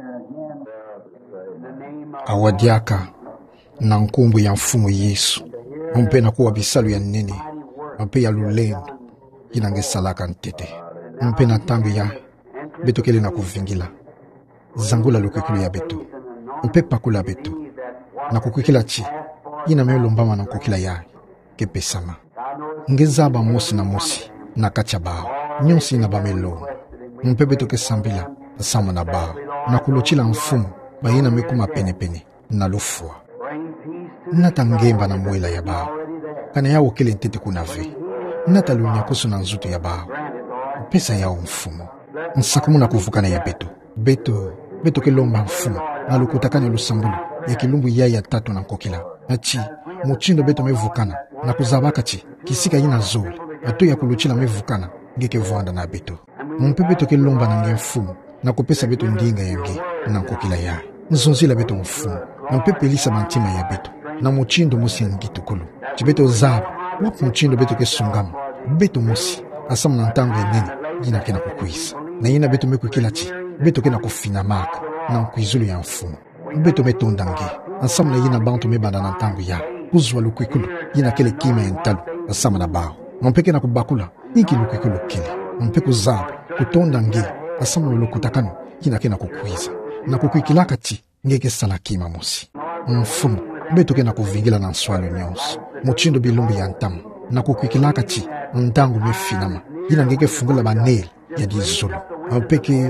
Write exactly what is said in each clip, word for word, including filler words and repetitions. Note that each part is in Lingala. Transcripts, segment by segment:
awadiaka na nkumbu ya mfumu Yesu mpe na kuwa bisalu ya nene mpe ya lulendo inange salaka ntete mpe na tangu ya beto kele na kuvingila zangula lukekulu ya beto mpe pakula beto na kukukila chi ina meo lombama na kukila ya kepesama ngezaba mosi na mosi na kacha bao nyonsi na bamelo mpe beto ke sambila sama na bao na kulochila mfumu bayina mekuma pene pene na lufua nata ngemba na mwela ya bao kana yawo kele ntete kunave nata lunya kusu na nzuto ya bao pesa yao mfumu nsakumu na kuvukana ya beto beto beto ke lomba mfumu na lukutakane lusambulu ya kilumbu ya ya tatu na nkokila achi muchindo beto mevukana na kuzabaka chi kisika yina zoli atu ya kuluchila mevukana ngeke vuanda na beto mpe beto ke lomba na nge mfumu na kupesa beto ndinga yange na nkokila ya nzonzila beto mfumu mpe pelisa mantima ya beto na muchindo musi ngitu kulu chibeto zaba wap muchindo beto ke sungama beto musi asamu na ntango ya nene yina kena kukuisa na yina beto meku kila chi beto kena kufina maka na nkuizulu ya mfumu beto metonda nge asamu na yina bantu mebanda na ntango ya kuzwa lukwikulu yina kele kima ya ntalu asamu na bao mpeke na kubakula inki lukwikulu kele mpeku zaba kutonda nge asamu na lukutakano yina kena kukuiza na kukwikilaka chi ngeke sala kima musi mfumu beto kena kuvingila na nswalo nyonso muchindo bilumbu ya ntamu na kukwikilaka chi ntangu mefinama yina ngeke fungula baneli ya dizulu mpeke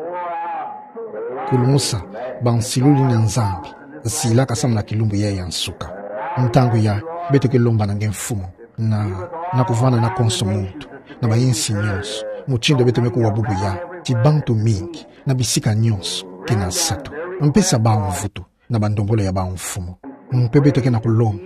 kulumusa bansiluli na nzambi silaka samu na kilumbu ya ya nsuka ntangu ya beto ke lomba na nge mfumu na na kuvana na konso muntu na bayinsi nyonso muchindo beto meku wabubu ya chibantu mingi na bisika nyonso kena sato mpesa bao mvuto na bandombolo ya bao mfumu mpe beto kena kulomba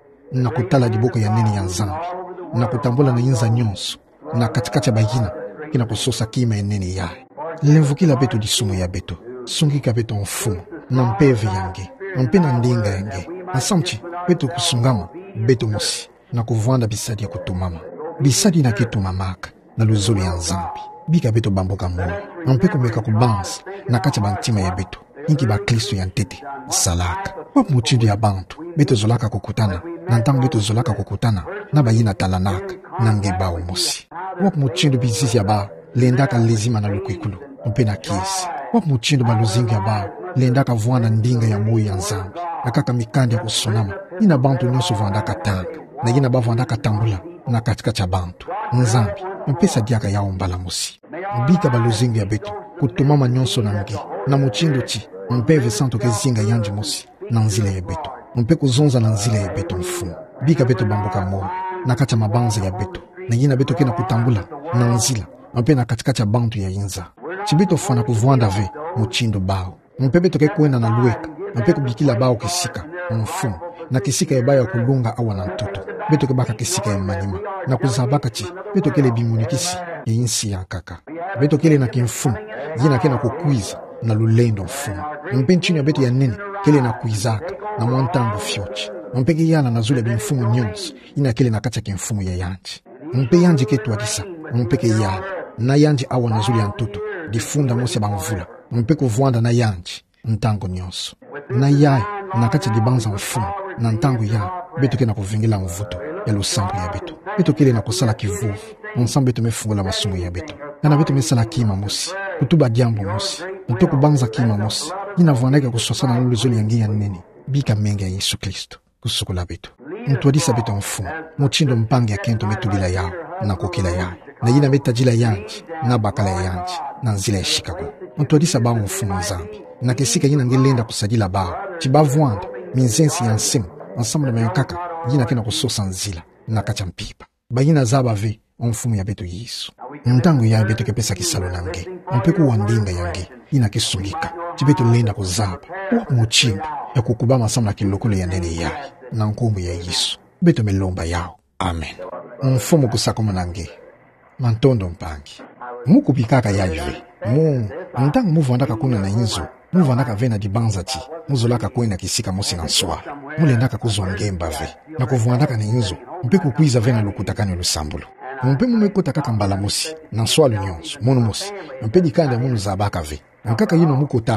na kutala diboko ya nene ya nzambi na kutambola na yinza nyonso na katikati ya bayina kena kusosa kima ya nene ya lemvukila beto disumu ya beto sungika beto mfumu na mpeve yange mpe na ndinga yange na samchi beto kusungama beto musi na kuvanda bisadi ya kutumama bisadi na kitumamaka na luzulu ya nzambi bika beto bamboka moyo mpe kumeka kubanza na kacha bantima ya beto inki ba Kristo ya ntete salaka wap muchindo ya bantu beto zolaka kukutana na ntango beto zolaka kukutana na bayina talanaka na nge bao musi wap muchindo bizizi ya bao lendaka lezima na lukwikulu mpe na kisi wap muchindo baluzingi ya bao lendaka vuana ndinga ya moyo ya nzambi akaka mikandi ya kusonama ina bantu nyonso vandaka tanga na yina bavandaka tambula na katika cha bantu nzambi mpesa diaka ya ombala musi mbika baluzingi ya beto kutumama nyonso na nge na muchindo chi mpeve santo ke zinga yanji musi na nzile ya beto mpe kuzonza na nzile ya beto mfumu bika beto bamboka moyo na kacha mabanza ya beto na yina beto kena kutambula na nzila mpe na katika cha bantu ya yinza chibeto fana kuvwanda ve muchindo bao mpe beto ke kuenda na lueka mpe kubikila bao kisika mfumu na kisika ya baya kulunga awa na ntoto beto ke baka kisika ya manima na kuzabaka chi beto kele bimunikisi ya insi ya kaka beto kele na kimfumu yina kena kukuiza na lulendo mfumu mpe nchini ya beto ya nene kele na kuizaka na mwantangu fyochi mpeke yana na zule bimfumu nyonsi ina kele na kacha kimfumu ya yanji mpe yanji ketu adisa mpeke yana na yanji awa na zule ya ntoto difunda mosi ya bamvula mpe kuvwanda na yanji ntango nyonso na yae na kacha dibanza mfumu na ntango ya beto ke na kuvingila mvuto ya lusambu ya beto beto kele na kusala kivuvu msambu beto mefungula masumu ya beto na beto mesala kima musi kutuba diambo musi mpe kubanza kima musi ina vuanaka kusosana nulu zoli yangi ya nene bika mengi ya Yesu Kristo kusukula beto mtuadisa beto mfumu muchindo mpangi ya kento metubila yao na kukila yao na yina metajila yanji na bakala ya yanji na nzila ya Chicago mtuadisa bao mfumu nzambi na kisika yina ngelenda kusajila bao chibavuanda minzensi ya nsimu ensemble na mayokaka yina kena kusosa nzila na kacha mpipa bayina zaba ve mfumu ya beto Yesu ntango ya beto kepesa kisalo nange mpeku wandinga yange yina kisungika chibeto lenda kuzaba wap muchindo ya kukubama samla kilokole ya nene yae na nkumbu ya Yesu beto melomba yao amen mfumu kusakoma nange mantondo mpangi muku pikaka yaive mu ntango muvandaka kuna na inzo muvandaka vena dibanza chi muzolaka kwena kisika musi na nswa mulendaka kuzongemba ve na kuvandaka na inzo mpe kukuiza vena lukutakani lusambulo mpe mumekota kaka mbala musi na nswa nyonso munu musi mpe dikanda munu zabaka ve nkaka yino mukutaka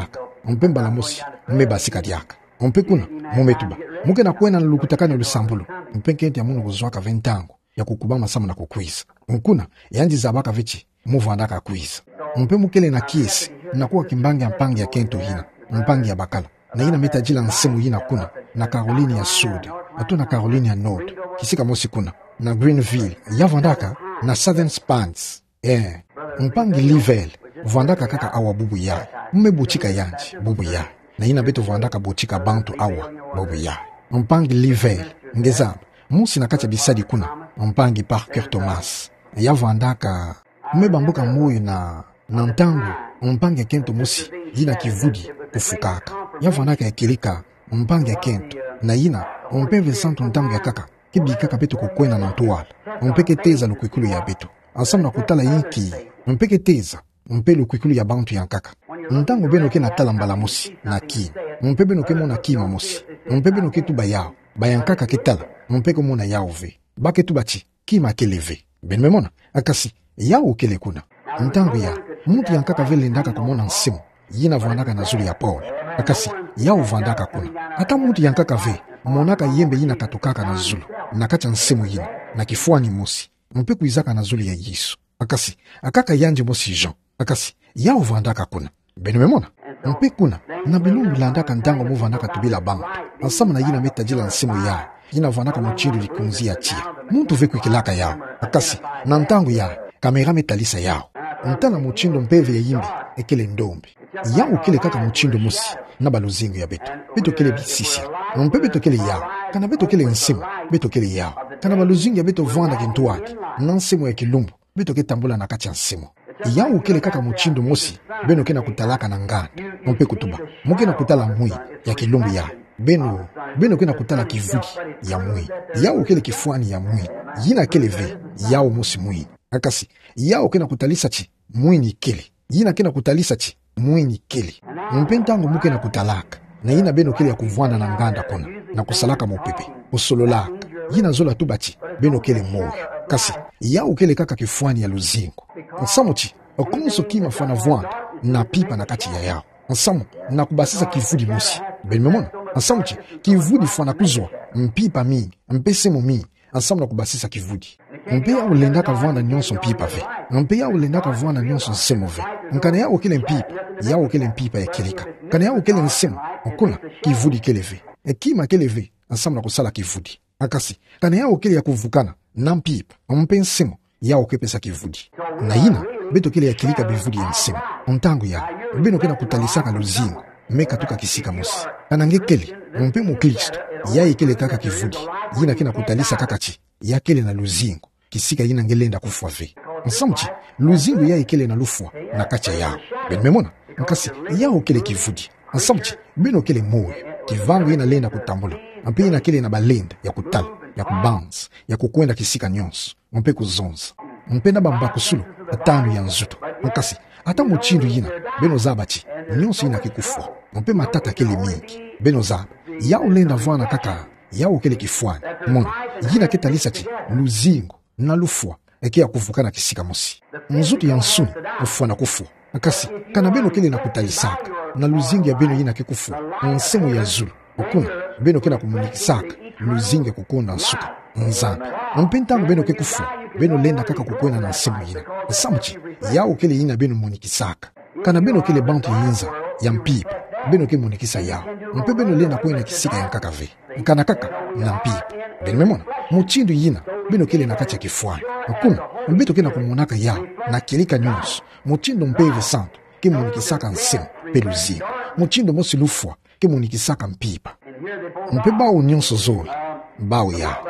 mpe mbala mosi mme basika diaka mpe kuna mumetuba muke na kwena lukutakana lusambulo mpe kenti ya munu kuzwaka ventango ya kukuba masamu na kukwiza mkuna yanji zabaka vichi muvandaka kwiza mpe mukele na kiesi na kuwa kimbangi ya mpangi ya kento hina mpangi ya bakala na ina metajila nsemu hina kuna na Caroline ya Sud atu na Caroline ya Nord kisika mosi kuna na Greenville ya vandaka na Southern Spans eh mpangi Livel vandaka kaka awa bubu ya mme buchika yanji bubu ya na ina beto vandaka buchika bantu awa bubu ya mpangi Livel ngezamba musi na kacha bisadi kuna mpangi Parker Thomas ya vandaka mme bambuka moyo na na ntangu mpangi kento musi yina kivudi kufukaka ya vandaka ya kilika mpangi ya kento na yina mpeve santo ntangu ya kaka kibikaka beto kukwena na ntuwala mpeke teza lukwikulu ya beto asamu na kutala yinki mpeke teza mpe lukwikulu ya bantu ya kaka ntango beno ke na tala mbala musi na ki mpe beno ke mona kima musi mpe beno ke tuba yao bayankaka ke tala mpe ko mona yao ve bake tuba chi kima ke leve ben memona akasi yao kele kuna ntango ya mtu yankaka vele ndaka kumona nsemu yina vandaka na zuri ya Paul akasi yao vandaka kuna ata mtu yankaka ve monaka yembe yina katokaka na zulu na kacha nsemu yina na kifuani musi mpe kuizaka na zulu ya Yesu akasi akaka yanje mosi Jean akasi yao vandaka kuna benu memona mpe kuna na bilungu landaka ndango mu vandaka tubila bantu ansama na yina metajila nsemu ya yina vandaka mchindu likunzi ya chia muntu ve kwikilaka yao akasi na ntango ya kamera metalisa yao ntana mchindo mpeve ya yimbi ekele ndombi yao kele kaka mchindo musi na baluzingo ya beto beto kele bisisi mpe beto kele yao kana beto kele nsemu beto kele yao kana baluzingo ya beto vanda kentuaki na nsemu ya kilumbu beto ke tambula na kacha nsemu yao kele kaka mchindo musi beno kena kutalaka na nganda mpe kutuba muke na kutala mui ya kilumbu ya beno beno kena kutala kivudi ya mui yao kele kifuani ya mui yina kele ve yao musi mui akasi yao kena kutalisa chi mui ni kele yina kena kutalisa chi mui ni kele mpe ntango muke na kutalaka na yina beno kele ya kuvwana na nganda kuna na kusalaka mopepe usololaka yina zola tubachi beno kele moyo kasi yao kele kaka kifuani ya luzingo nsamuchi okunso kima fana vwanda na pipa na kati ya yao nsamu na kubasisa kivudi musi benimemona nsamuchi kivudi fana kuzwa mpipa mingi mpesemo mingi nsamu na kubasisa kivudi mpe ya ulendaka vwanda nyonso mpipa ve mpe ya ulendaka vwanda nyonso nsemo ve nkana ya ukele mpipa ya ukele mpipa ya kilika kana ya ukele nsemo okuna kivudi kele ve ekima kele ve nsamu na kusala kivudi akasi kana ya ukele ya kuvukana na mpipa mpe nsemo ya ukepesa kivudi na yina beto kele ya kilika bivudi ya nsemo ntango ya beno kena kutalisaka luzingo meka tuka kisika musi kanange kele mpe mu Kristo ya ikele kaka kivudi yina kena kutalisa kaka chi ya kele na luzingo kisika yina ngelenda kufwa ve nsamuchi luzingo ya ikele na lufwa na kacha yao ben memona nkasi yao kele kivudi nsamuchi beno kele moyo kivango yina lenda kutambula mpe yina kele na balenda ya kutala ya kubanza ya kukwenda kisika nyonso mpe kuzonza mpe na bamba kusulu atano ya nzuto nkasi ata muchindu yina beno zabachi nyonso yina kikufwa mpe matata kele mingi beno zaba yao lenda vwana kaka yao kele kifuani mona yina ketalisa chi luzingo na lufwa eke ya kuvukana kisika musi nzuto ya nsuni ufwa na kufwa akasi kana beno kele na kutalisaka na luzingo ya beno yina kikufwa nsemu ya zulu ukuna beno kena kumunikisaka luzingo kukunda nsuka nzambi mpe ntango beno ke kufwa beno lenda kaka kukwena na nsemu yina nsamuchi yao kele yina beno munikisaka kana beno kele bantu yinza ya mpipa beno ke munikisa yao mpe beno lenda kwena kisika ya nkaka ve nkana kaka na mpipa beno memona muchindu yina beno kele na kacha kifuani ukuna mbeto kena kumunaka yao na kilika nyonso muchindu mpeve santo ke munikisaka nsemu peluzingo muchindu mosi lufwa ke munikisaka mpipa mpe bao nyonso zoli bao yao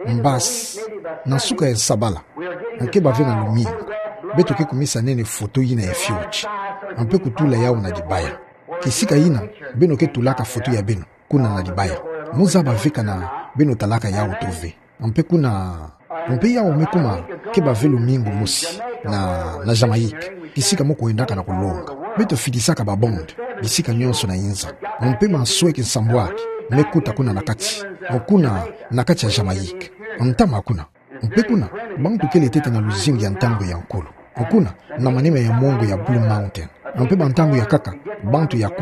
mbasi na suka ya sabala nke bave na lumingo beto ke kumisa nene foto yina ya fiuchi mpe kutula yao na dibaya kisika yina beno ke tulaka foto ya beno kuna na dibaya muza baveka na beno talaka yao tove mpe kuna mpe yao mekuma ke bave lumingo musi na na Jamaika kisika moko endaka na kulonga beto fidisaka babonde bisika nyonso na inza mpe masweke nsambwaki mekuta kuna nakati mokuna nakati ya Jamaika ntama kuna mpe kuna bantu kele tete na luzingo ya ntango ya nkulu mokuna na manema ya mongo ya Blue Mountain mpe bantango ya kaka bantu ya kuna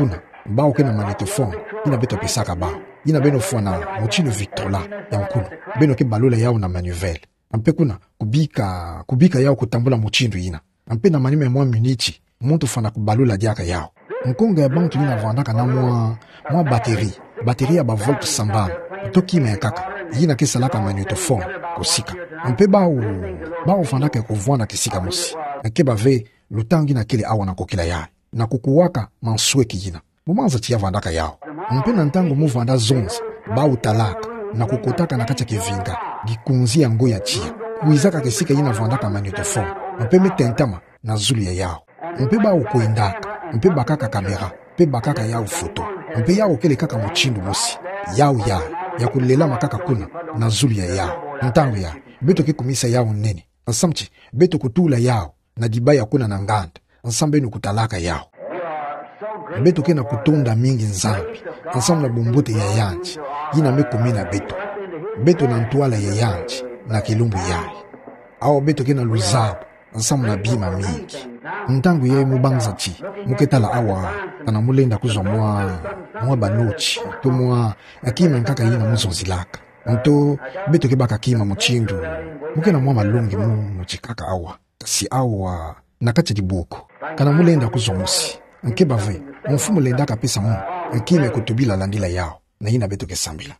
bao ke na magnétophone ina beto pesaka bao ina beno fwana mochino victrola ya mkulu beno ke balula yao na manivelle ampe kuna kubika kubika yao kutambula mochindo ina ampe na manime mwa miniti muntu fana kubalula diaka yao nkonga ya bantu ina vandaka na mwa mwa batterie batterie ya ba volt sambana toki me kaka yina ke salaka magnétophone kosika ampe bao bao vandaka kuvwana kisika musi ke bave lutangi na kile awa na kokila ya na kukuwaka mansweki yina mumanza tia vandaka yao mpe na ntango mu vanda zonzi bao talaka na kukotaka na kacha kevinga gikunzi ya ngo ya chia kuizaka kesika yina vandaka magnétophone mpe metentama na zulu ya yao mpe bao kuendaka mpe bakaka kamera mpe bakaka yao foto mpe yao kele kaka mochindu musi yao ya ya kulela makaka kuna na zulu ya yao ntango ya beto ke kumisa yao nene nsamchi beto kutula yao na dibaya kuna na nganda nsambe nu kutalaka yao beto ke na kutonda mingi nzambi ensemble na bombote ya yanchi yina mekumina beto beto na ntwala ya yanchi na kilumbu yayi awo beto ke na luzabu ensemble na bima mingi ntangu ye mubanza chi muketala awa kana mulenda kuzwa mwa mwa banochi to mwa akima nkaka yina muzonzilaka nto beto ke baka kima muchindu mukena mwa malungi mu muchikaka awa si awa nakacha dibuko kana mulenda kuzwa musi nke bave mfumu lenda kapesa mu akime kutubila landila yao na ina beto ke sambila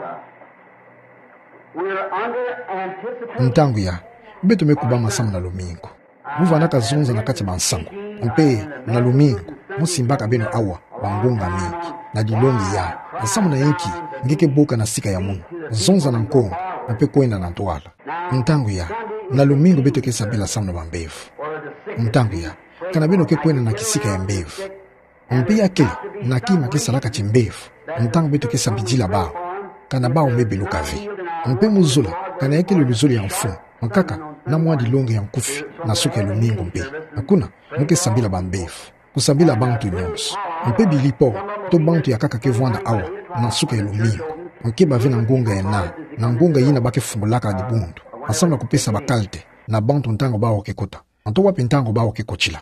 ntangu ya beto mekubama samu na lumingo muvana kazunza na kati bansango mpe na lumingo musimbaka beno awa bangunga mingi na dilongi ya samu na yenki ngeke boka na sika ya munu zonza na nkongo mpe kwenda na ntwala ntangu ya na lumingo beto ke sabila samu na bambevu ntangu ya kana beno ke kwenda na kisika ya mbevu mpe ya kele na kima ke salaka chimbevu ntangu beto ke sabijila bao kana bao mebeluka vi mpe muzula kana yake luluzuli ya mfumu makaka na mwa dilonge ya mkufi na suka ya lumingo mpe hakuna muke sambila bambevu kusambila bantu nyonso mpe bilipo to bantu ya kaka ke vwanda awa na suka ya lumingo mke bave na ngunga ya na na ngunga yina bake fungulaka di bundu asamba kupesa bakalte na bantu ntango bao ke kota anto wapi ntango bao ke kochila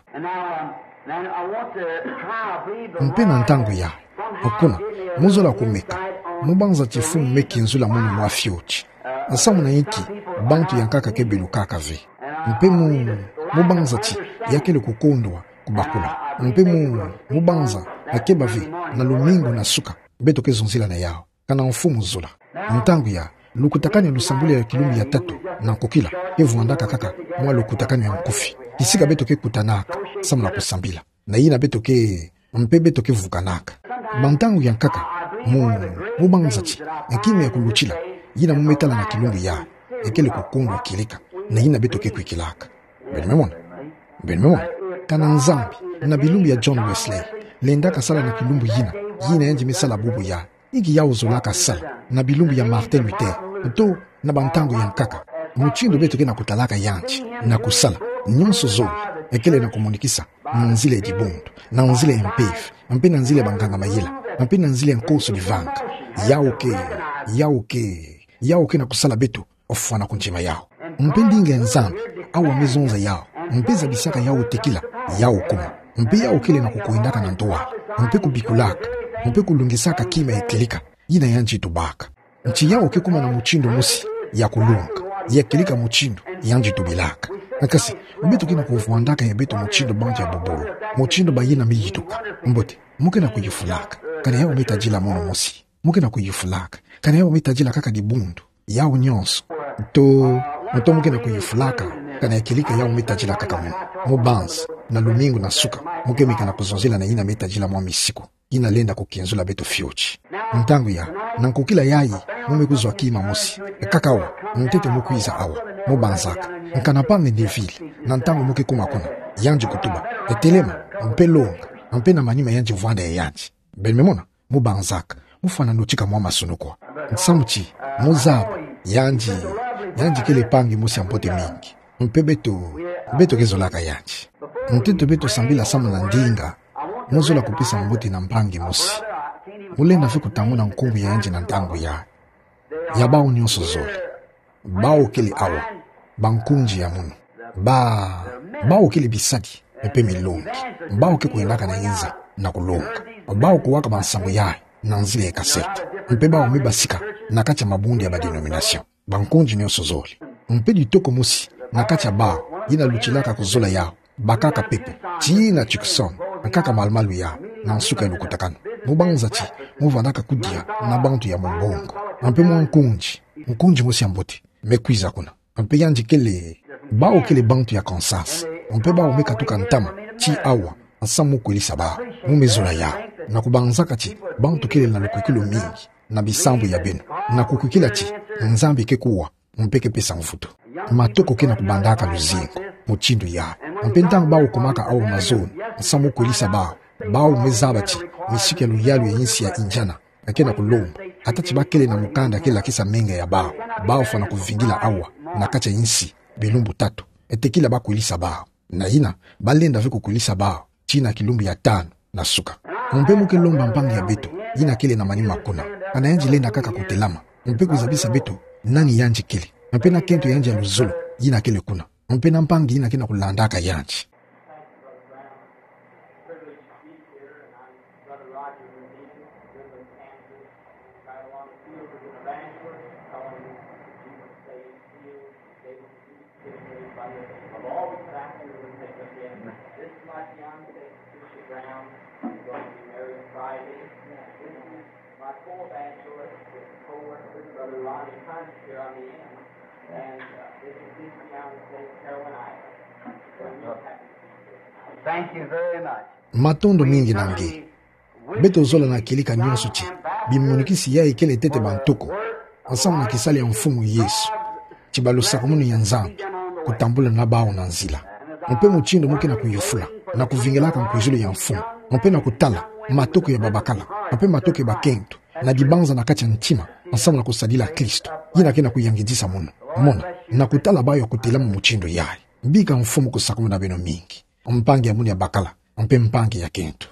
mpe na ntango ya hakuna muzola kumeka mubanza chifumu meki nzula munu mwafyochi asamu na yiki bantu yankaka kebelu kaka ve mpe mu mubanza chi yakele kukondwa kubakula mpe mu mubanza akeba ve na lumingo na suka beto ke zonzila na yao kana mfumu zula ntangu ya lukutakani lusambuli ya kilumbi ya tatu na kokila evuandaka kaka mwa lukutakani ya mkufi kisika beto ke kutanaka samu na kusambila na yina beto ke mpe beto ke vukanaka bantangu yankaka mu mubanza chi ekime ya kuluchila yina mumetala na kilumbu ya ekele kukundwa kilika na yina beto ke kwikilaka beni memona beni memona kana nzambi na bilumbu ya John Wesley lenda kasala na kilumbu yina yina yanji misala bubu ya iki ya uzolaka sala na bilumbu ya Martin Luther to na bantangu ya nkaka muchindo beto ke na kutalaka yanchi na kusala nyonso zoli ekele na komunikisa na nzile dibundu na nzile ya mpefu mpe na nzile banganga mayela mpe na nzile nkoso divanga yaoke yaoke yaoke na kusala beto ofwana kunjima yao mpe ndinga ya nzambi awa mezonza yao mpe za bisaka yao tekila yao kuma mpe yaokele na kukuindaka na ntoa mpe kubikulaka mpe kulungisaka kima ekelika yina yanji tubaka nchi yaoke kuma na muchindo musi ya kulunga ya kelika muchindo yanji tubilaka nakasi ubeto kina kufuandaka ya beto muchindo banji ya bobolo muchindo bayina miyituka mbote muke na kuyifulaka kana yao metajila mono musi muke na kuyifulaka kana yao metajila kaka dibundu yao nyonso to muto muke na kuyifulaka kana yakilika yao metajila kaka mono mubanza na lumingo na suka muke mika na kuzonzila na yina metajila mwa misiko ina lenda kukienzula beto fiochi ntangu ya na nkukila yayi mume kuzwa kima musi kaka awa ntete mukuiza awa mubanzaka nkanapange devile na ntangu muke kuma kuna yanji kutuba etelema mpe longa mpe na manima yanji vwanda ya yanji beni memona mubanzaka mufana nuchika mwa masunukwa nsamuchi muzaba yanji yanji kele pangi musi ampote mingi mpe beto beto kezolaka yanji ntete beto sambila samu na ndinga muzola kupisa mbuti na mpangi musi mulenda fi kutamuna nkungu ya yanji na ntangu ya ya bao nyonso zoli bao kele awa bankunji ya munu ba bao kele bisadi epe milongi bao ke kuendaka na yinza na kulonga bao kuwaka bansambo yae na nzile ya kasete. Mpe bao me basika na kati ya mabundi ya badenomination. Bankonji nyonso zoli. Mpe ditoko musi na kati ya bao yina luchilaka kuzola yao. Bakaka pepe, chi na chikson, nkaka malmalu yao, na nsuka ilukutakano. Mubanza chi, muvandaka kudia na bantu ya mbongo. Mpe mwa nkunji, nkunji musi ambote, mekwiza kuna. Mpe yanji kele, bao kele bantu ya Kansas. Mpe bao meka tuka ntama, chi awa, asamu kwelisa bao, mumezola yao. Na kubanzaka chi, bantu kele na lukukilo mingi, na bisambu ya beno. Na kukukila chi, nzambi kekuwa, mpeke pesa mfuto. Matoko kena kubandaka luzingo, muchindu ya. Mpentang bao kumaka au mazoni, asamu kwelisa bao. Bao mezaba chi, misike luyalu ya insi ya injana, na kena kuloma. Hata chibakele na mukanda kela kisa menga ya bao. Bao fana kuvingila awa, na kacha insi, bilumbu tatu. Etekila ba kwelisa bao. Na ina, balenda viko kwelisa bao. China kilumbu ya tano, na suka. Mpe muke lomba mpangi ya beto, ina kele na manima kuna. Ana yanji lenda kaka kutelama. Mpe kuzabisa beto, nani yanji kele. Mpe na kento yanji ya luzolo, ina kele kuna. Mpe na mpangi ina kena kulandaka yanji. Matondo mingi nange. Beto zola na kilika nyonso chi. Bimunikisi ya ikele tete bantoko. Asamu na kisali ya mfumu Yesu. Chibalo sakumuni ya nzambi. Kutambula na bao na nzila. Mpe muchindo muke na kuyufula. Na kuvingelaka mkujulu ya mfumu. Mpe na kutala. Matoko ya babakala. Mpe matoko ya bakento. Na dibanza na kacha ntima. Asamu na kusadila Kristo. Yina kena kuyangidisa muna. Mona. Na kutala bao ya kutelamu muchindo yae. Mbika mfumu kusakumu na beno mingi. Mpangi ya muni ya bakala. Mpe mpangi ya kento.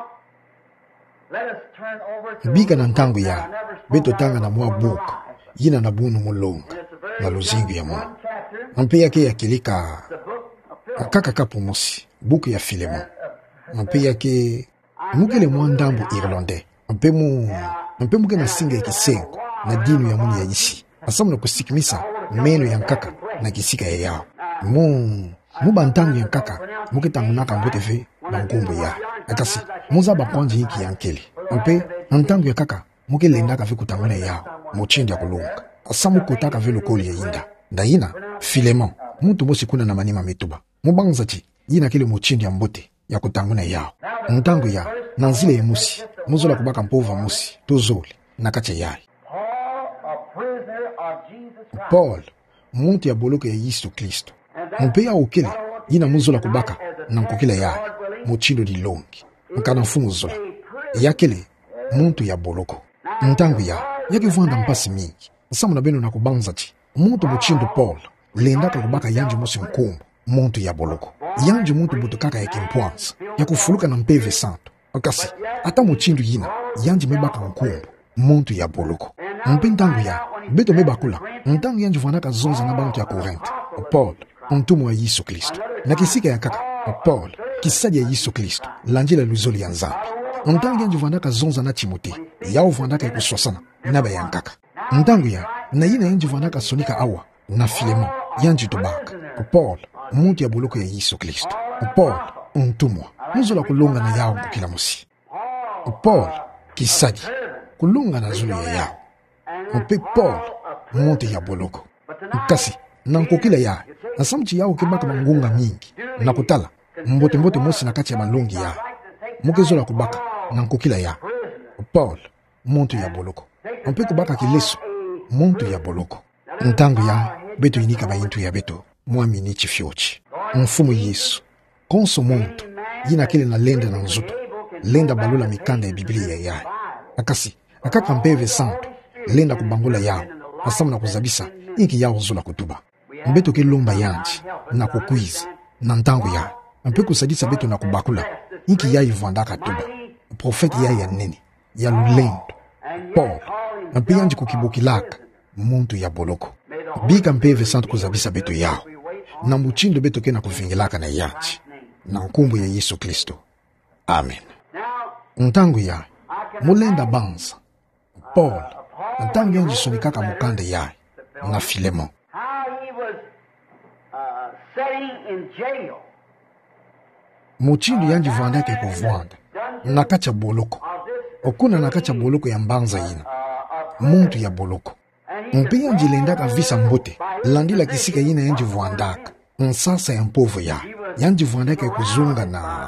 Bika na ntangu ya beto tanga na mwa buka. Yina na bunu mulonga. Na luzingu ya muna. Mpe yake ya kilika kaka kapu musi. Buku ya Filemon. Mpe yake mukele mwa ndambu Irlande. Mpe mu Mpe muke na singa ya kisengo. Na dinu ya muni ya isi. Asamu na kusikimisa meno ya nkaka na kisika ya yao. Mu Muba ntangu ya nkaka muke tangu naka mbote ve na nkumbu ya. Akasi muza bakwanji hiki ya nkele. Mpe ntangu ya kaka muke lendaka ve kutanguna yao. Muchindi ya kulunga. Asamu kutaka ve lukoli ya inda. Da ina Filemon mutu mosi kuna na manima metuba. Mubanza chi yina kele muchindi ya mbote ya kutanguna yao. Ntangu ya nanzile ya musi. Muzola kubaka mpova musi. Tuzoli na kacha yai. Paul muntu ya boloko ya Yesu Kristo. Mpe ya ukele yina muzola kubaka na nkokile yae. Muchindo di longi. Nkana mfumu zola. Yakele muntu ya boloko. Ntangu ya yake vwanda mpasi mingi. Samu na beno na kubanza chi. Muntu muchindo Paul lendaka kubaka yanji mosi mkumbu. Muntu ya boloko. Yanji muntu butokaka ya kimpuanza. Ya kufuluka na mpeve santo. Akasi ata muchindo yina yanji mebaka mkumbu. Muntu ya boloko. Mpe ntangu ya beto mebakula. Ntangu yanji vwandaka zonza na bantu ya Korinte. Paul mtumu wa Yesu Kristo. Na kisika ya kaka Paul kisadi ya Yesu Kristo. Lanjila luzoli ya nzambi. Ntangu yanji vwandaka zonza na Timote. Yao vwandaka ikuswasana naba ya nkaka. Ntangu ya na yina yanji vwandaka sonika awa na Filemon yanji tobaka. Paul muntu ya boloko ya Yesu Kristo. Paul mtumwa muzola kulunga na yao kukila musi. Paul kisadi kulunga na zulu ya yao. Mpe Paul muntu ya boloko. Kasi na nkokila ya na samchi yao kibaka mangunga mingi. Na kutala mbote mbote mosi na kati ya malungi ya muke zola kubaka na nkokila ya Paul muntu ya boloko. Mpe kubaka kileso muntu ya boloko. Ntangu ya beto inika bayintu ya beto muamini chifyochi. Mfumu Yesu konso muntu yina kile na lenda na nzuto. Lenda balula mikanda ya Biblia ya ya. Akasi akaka mpeve santo lenda kubangula yao. Asamu na kuzabisa inki yao zola kutuba. Mbeto ke lomba yanji na kukwiza na ntangu ya. Mpe kusadisa beto na kubakula inki ya ivwandaka tuba. Profeti ya ya nene ya lulendo Paul mpe yanji kukibukilaka muntu ya boloko. Bika mpeve santo kuzabisa beto yao. Na muchindo beto ke na kuvingilaka na yanji. Na nkumbu ya Yesu Kristo. Amen. ntango ya mulenda banza Paul ntango yanji sonikaka mukande ya na Filemon muchindu yanji vandake kuvwanda nakacha boloko okuna nakacha boloko ya mbanza ina muntu ya boloko mpe yanji lendaka visa mbote landila kisika ina yanji vandaka nsasa ya mpovo ya yanji vandake kuzunga na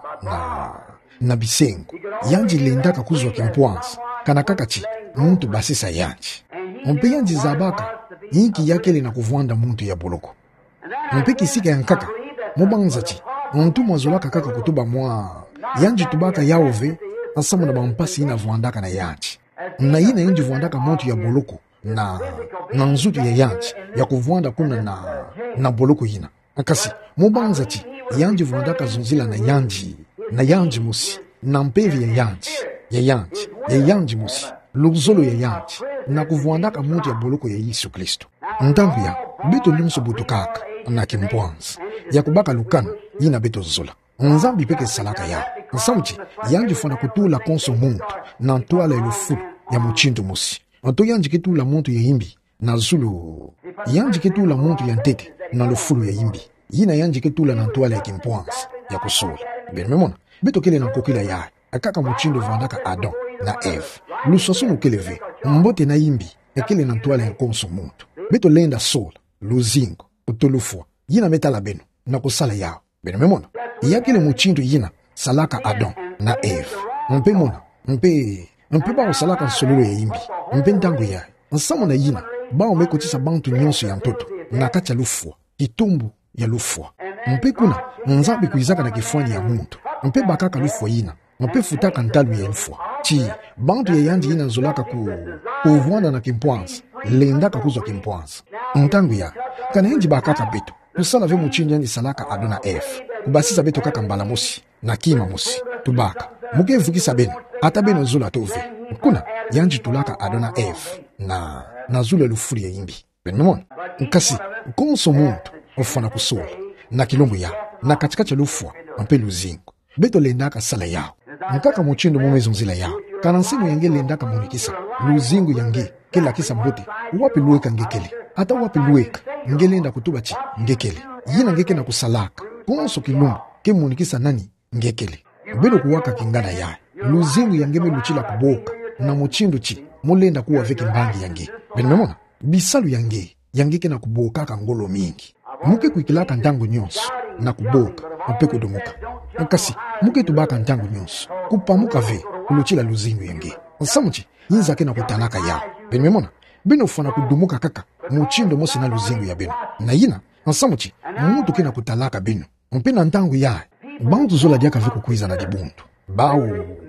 na na bisengo yanji lendaka kuzwa kimpwansa kana kakachi muntu basisa yanji mpe yanji zabaka yinki yakele na kuvwanda muntu ya boloko mpe kisika ya nkaka mubanza chi muntu mwazolaka kaka kutuba mwa yanji tubaka yaove asamu na bampasi ina vwandaka na yanji na ina yanji vwandaka muntu ya boloko na na nzutu ya yanji ya kuvwanda kuna na na boloko ina akasi mubanza chi yanji vwandaka zunzila na yanji na yanji musi na mpevi ya yanji ya yanji ya yanji musi luzolo ya yanji na kuvwandaka muntu ya boloko ya Yesu Kristo ntangu ya bitu nyonso butu kaka na kimpwanza ya kubaka lukano yina beto zola nzambi peke salaka ya nsamuchi yanji fana kutula konso muntu na ntwala ilufuru ya muchindu musi anto yanji kitula muntu ya imbi na zulu yanji kitula muntu ya ntete na lufuru ya imbi yina yanji kitula na ntwala ya kimpwanza ya kusula benmemona beto kele na kokila ya akaka muchindu vandaka Adam na Eve lusoso nukeleve mbote na imbi ekele na ntwala ya konso muntu beto lenda sola luzingo utulufua yina metala beno na kusala yao beno memona yakile muchindu yina salaka Adam na Eve mpe mona mpe mpe bao salaka nsolulo ya imbi mpe ntango ya nsamu na yina bao mekotisa bantu nyonso ya mtoto na kacha lufua kitumbu ya lufua mpe kuna nzambi kuizaka na kifwani ya muntu mpe bakaka lufua yina mpe futaka ntalu ya lufua chi bantu ya yanji yina nzolaka ku kuvwanda na kimpwanza lendaka kuzwa kimpwanza ntango ya kana yanji bakaka beto kusala ve muchindu yanji salaka Adam na Eve kubasisa beto kaka mbala musi na kima musi tubaka muke vukisa beno ata beno zula tove kuna yanji tulaka Adam na Eve na na zula lufuri ya imbi benmemona nkasi konso muntu ofana kusola na kilombo ya na katikati lufua mpe luzingo beto lendaka sala yao nkaka muchindu mumezo nzila yao kana nsimu yange lendaka munikisa luzingo yange kila kisa mbote wapi luweka ngekele ata wapi luweka ngelenda kutubachi ngekele yina ngeke na kusalaka konso kilumbu ke munikisa nani ngekele belo kuwaka kingana ya luzingo yange meluchila kuboka na muchindu chi mulenda kuwa veke mbangi yange benmemona bisalu yange yange ke na kuboka ka ngolo mingi muke kuikilaka ntango nyonso na kuboka mpe kudomuka nkasi muke tubaka ntango nyonso kupamuka ve kuluchila luzingo yange nsamuchi yinza ke na kutalaka yao benmemona beno fana kudumuka kaka muchindo mosi na luzingo ya beno na yina nsamuchi muntu ke na kutalaka beno mpe na ntango ya bantu zola diaka ve kukuiza na dibuntu bao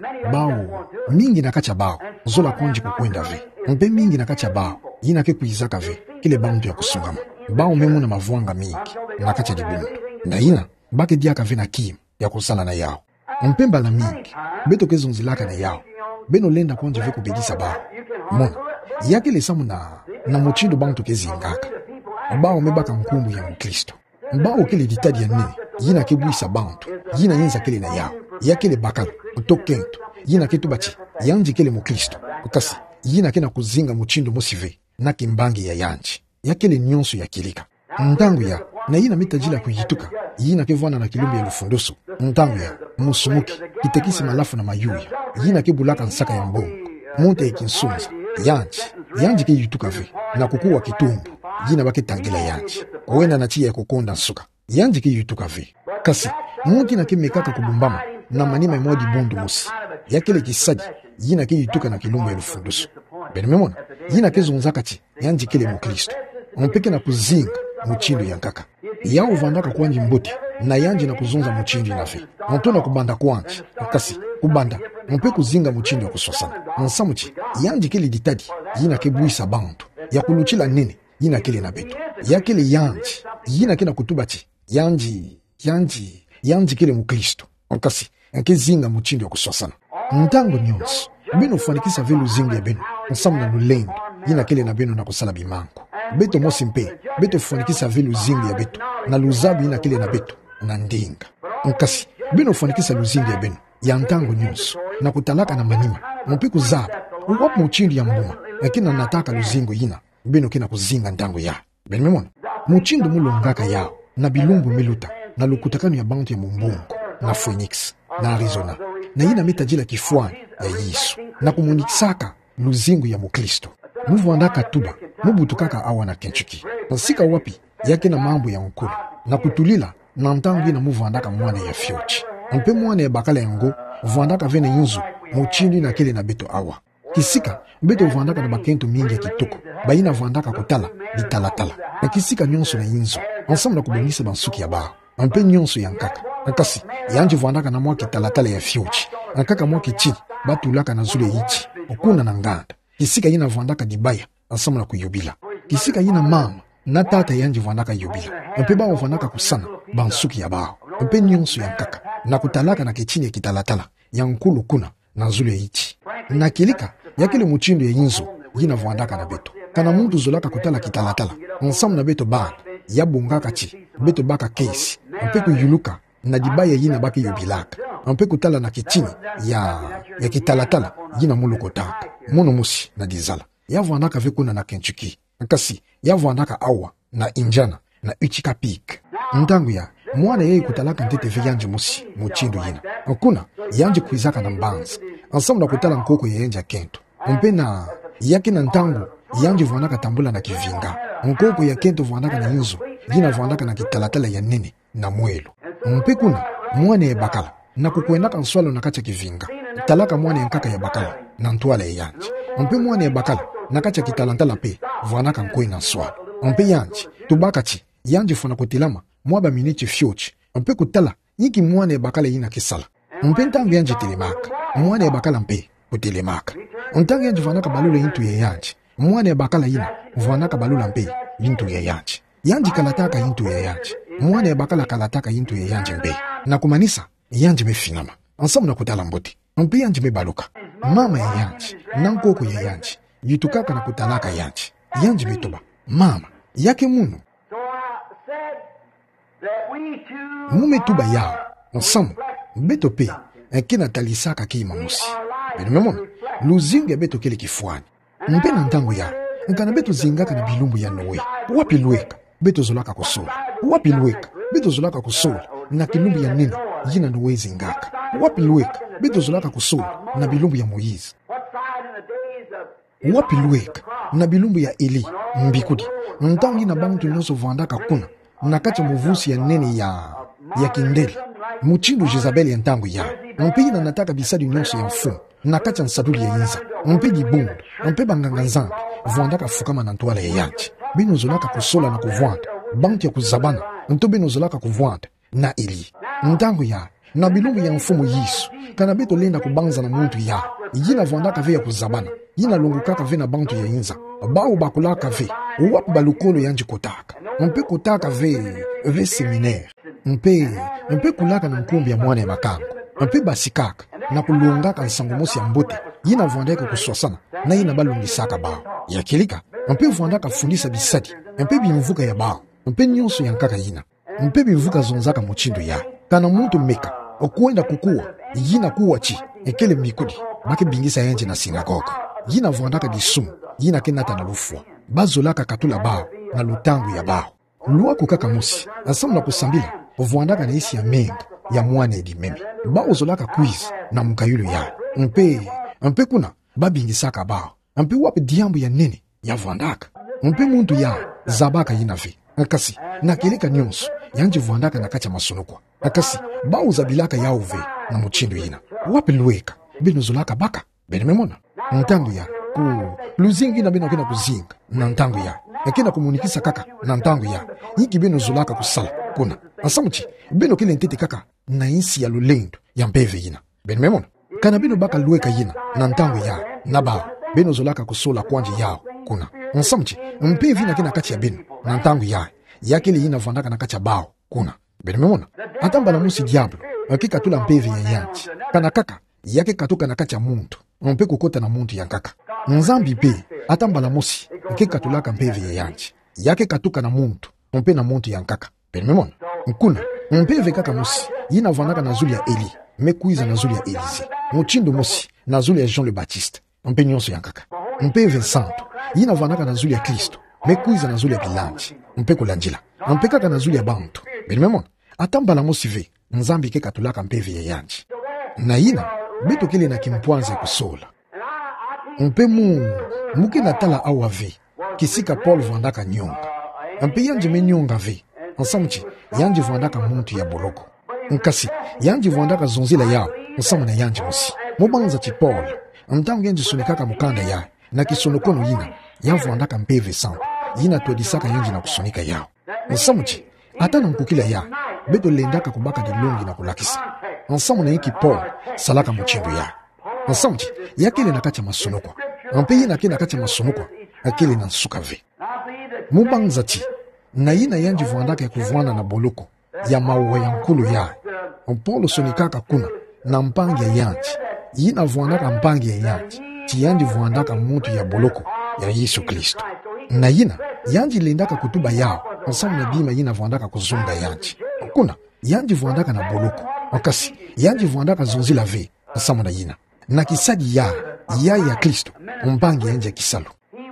bao mingi na kacha bao zola konji kukwenda ve mpe mingi na kacha bao yina ke kuizaka ve kile bantu ya kusungama bao memu na mavwanga mingi na kacha dibuntu na yina bake diaka ve na kim ya kusala na yao mpe mbala mingi beto ke zunzilaka na yao beno lenda konji ve kubedisa bao mona yakile samu na na muchindu bantu ke zingaka bao mebaka nkumbu ya mkristo bao kile ditadi ya nini yina kebuisa bantu yina yinza kele na yao yakile bakalo utokento yina ketubachi yanji kele mukristo kasi yina kena kuzinga muchindu mosive na kimbangi ya yanji yakile nyonso ya kilika ntangu ya na yina mitajila kuyituka yina kevana na kilumbi ya lufundusu ntangu ya musumuki kitekisi malafu na mayuya yina kebulaka nsaka ya mbongo munte ekinsunza yanji yanji ke yituka ve na kukuwa kitumbu yina bake tangila yanji wena na chia ya kukonda nsuka yanji ke yituka ve kasi munti na ke mekaka kubumbama na manima imodi bundu musi yakile kisadi yina ke yituka na kilumbu ya lufundusu benmemona yina ke zonzaka chi yanji kele mukristo mpeke na kuzinga muchindu yankaka yao vandaka kwanji mbote na yanji na kuzonza muchindu inafe ntona kubanda kwanji kasi kubanda mpe kuzinga muchindu ya kusosana nsamuchi yanji kele ditadi yina ke buisa bantu ya kuluchila nene yina kele na beto yakele yanji yina kena kutubachi yanji yanji yanji kele mukristo kasi nke zinga muchindu ya kusosana ntango nyonso beno fanikisa velu zinga ya beno nsamu na lulendo yina kele na beno na kusala bimangu beto mosi mpe beto fanikisa velu zinga ya beto na luzabu yina kele na beto na ndinga nkasi beno fanikisa luzinga ya beno ya ntango nyonso na kutalaka na manima mpe kuzaba uwapo muchindu ya mbuma ekina nataka luzingo yina beno kina kuzinga ntango ya benimemona muchindu mulongaka yao na bilumbu miluta na lukutakano ya bantu ya mumbungu na Phoenix na Arizona na yina metajila kifuani ya Yesu na kumunikisaka luzingo ya mukristo muvu andaka tuba mubutukaka awa na Kentucky nasika wapi yake na mambo ya nkulu na kutulila na ntango ina muvu andaka mwana ya fiochi mpe mwana ya bakala yango vuandaka vene yinzu muchindu na kele na beto awa kisika beto vuandaka na bakento mingi ya kitoko bayina vuandaka kutala bitalatala na kisika nyonso na yinzu ensemble na kubonisa bansuki ya bao mpe nyonso ya nkaka nakasi yanje vuandaka na mwaki talatala ya fiochi nkaka mwaki chini batulaka na zule ichi okuna na nganda kisika yina vuandaka dibaya ensemble na kuyubila kisika yina mama na tata yanje vuandaka yubila mpe bao vuandaka kusana bansuki ya bao mpe nyonso ya nkaka na kutalaka na kichini ya kitalatala ya nkulu kuna na zule ichi na kilika yakile muchindu ya yinzo yina vuandaka na beto kana muntu zolaka kutala kitalatala ensemble na beto bana ya bungaka chi beto baka kesi mpe kuyuluka na dibaya yina baki yubilaka mpe kutala na kichini ya ya kitalatala yina mulukotaka mono musi na dizala ya vuandaka ve kuna na Kentucky kasi ya vuandaka awa na Indiana na Utica Peak ntangu ya mwana yeye kutalaka ntete ve yanje musi muchindu yina kuna yanje kuizaka na mbanza ensemble na kutala nkoko ya yanje kento mpe na yake na ntangu yanje vuandaka tambula na kivinga nkoko ya kento vuandaka na yinzo yina vuandaka na kitalatala ya nene na mwelo mpe kuna mwana ya bakala na kukuendaka nswalo na kacha kivinga talaka mwana ya nkaka ya bakala na ntwala ya yanje mpe mwana ya bakala na kacha kitalantala pe vuandaka nkoi na nswalo mpe yanje tubaka chi yanje funa kutilama mwaba minichi fiochi mpe kutala yiki mwana ya bakala yina kisala mpe ntangu yanje telemaka mwana ya bakala mpe kutelemaka ntangu yanje vuandaka balula yintu ya yanje mwana ya bakala yina vuandaka balula mpe yintu ya yanje yanje kalataka yintu ya yanje mwana ya bakala kalataka yintu ya yanje mpe na kumanisa yanje mefinama ensemble na kutala mboti mpe yanje mebaluka mama ya yanje na nkoko ya yanje yitukaka na kutalaka yanje yanje metoba mama yake munu mume tuba yao ensemble beto pe ekena talisaka ki mamusi benimemona luzingo ya beto kele kifuani mpe na ntango ya nkana beto zingaka na bilumbu ya Noe wapi lueka beto zolaka kusola wapi lueka beto zolaka kusola na kilumbu ya nene yina Noe zingaka wapi lueka beto zolaka kusola na bilumbu ya Moize wapi lueka na bilumbu ya Eli mbikudi ntango yina bantu nyonso vuandaka kuna na kacha muvusi ya nene ya ya kindeli muchindu Jezabeli ya ntango ya mpe yina nataka bisadi nyonso ya mfumu na kacha nsaduli ya yinza mpe dibundu mpe banganga nzambe vuandaka fukama na ntwala ya yanje bino zolaka kusola na kuvuanda bantu ya kuzabana nto bino zolaka kuvuanda na Eli ntango ya na bilumbu ya mfumu Yesu kana beto lenda kubanza na muntu ya yina vuandaka ve ya kuzabana yina lungukaka ve na bantu ya yinza bao bakulaka ve wapu balukolo yanje kotaka mpe kotaka ve ve seminaire mpe mpe kulaka na nkumbi ya mwana ya makango mpe basikaka na kulungaka nsango mosi ya mbote yina vuandaka kuswasana na yina balungisaka bao ya kilika mpe vuandaka fundisa bisadi mpe bimvuka ya bao mpe nyonso ya nkaka yina mpe bimvuka zonzaka muchindu ya kana muntu meka okuenda kukua yina kuwa chi ekele mikudi bake bingisa yanje na sinagoga yina vuandaka disumu yina kenata na lufua bazolaka katula bao na lutangu ya bao luaku kaka musi asamu na kusambila vuandaka na isi ya menga ya mwana edimemi bao zolaka quiz na mukayulo ya mpe mpe kuna babingisaka bao mpe wape diambu ya nene ya vuandaka mpe muntu ya zabaka yina vi akasi na keleka nyonso yanje vuandaka na kacha masunukwa akasi bao zabilaka ya uve na muchindu yina wape lueka bino zolaka baka benimemona ntangu ya ku luzingi na bino kena kuzinga na ntangu ya ekena kumunikisa kaka na ntangu ya yiki bino zolaka kusala kuna asamuchi bino kile ntete kaka na insi ya lulendo ya mpeve yina benimemona kana bino baka lueka yina na ntangu ya na bao bino zolaka kusola kwanje yao kuna asamuchi mpeve na kena kati ya bino na ntangu ya yakile yina vuandaka na kacha bao kuna benimemona atamba na musi diablo akika tula mpeve ya yanchi kana kaka yake katuka na kacha muntu mpe kukota na muntu ya kaka nzambi pe atambala musi yake katulaka mpeve ya yanchi yake katuka na muntu mpe na muntu ya kaka benimemona nkuna mpeve kaka musi yina vuandaka na zuli ya Eli mekuiza na zuli ya Elize. Muchindo mosi na zuli ya Jean le Baptiste. Mpe nyonso yankaka. Mpe Vincento. Yina vanaka na zuli ya Kristo. Mekuiza na zuli ya Bilanji. Mpe kulanjila. Mpe kaka na zuli ya Bantu. Benimemona. Atambala mosi ve. Nzambi ke katulaka mpe vye yanji. Na yina. Beto kele na kimpwanze kusola. Mpe mungu. Muke natala awa ve. Kisika Paul vandaka nyonga. Mpe yanji me nyonga ve. Ensamchi. Yanji vandaka muntu ya boloko. Nkasi. Yanji vandaka zonzila yao. Nsamu na yanji mosi. Mubanza chi Paul. Ntangu yanji sonikaka mukanda ya. Na kisonokono yina. Yanvu andaka mpeve sangu. Yina tuadisaka yanji na kusonika yao. Nsamuchi. Atana mkukila ya. Beto lendaka kubaka dilongi na kulakisa. Nsamu na yiki Paul. Salaka mchindu ya. Nsamuchi. Yakele na kacha masonokwa. Mpe yina kena kacha masonokwa. Akele na nsuka ve. Mubanza chi. Na yina yanji vuandaka ya kuvuana na boloko. Ya mawa ya nkulu ya. Mpolo sonikaka kuna. Na mpangi ya yanji. Yina vuandaka mpangi ya yanji. Ti yanji vuandaka muntu ya boloko ya Yesu Kristo. Na yina yanji lendaka kutuba yao. Nsamu na bima yina vuandaka kuzunga yanji. Kuna yanji vuandaka na boloko. Wakasi yanji vuandaka zonzila ve. Nsamu na yina. Na kisadi ya ya ya Kristo. Mpangi yanji ya kisalo.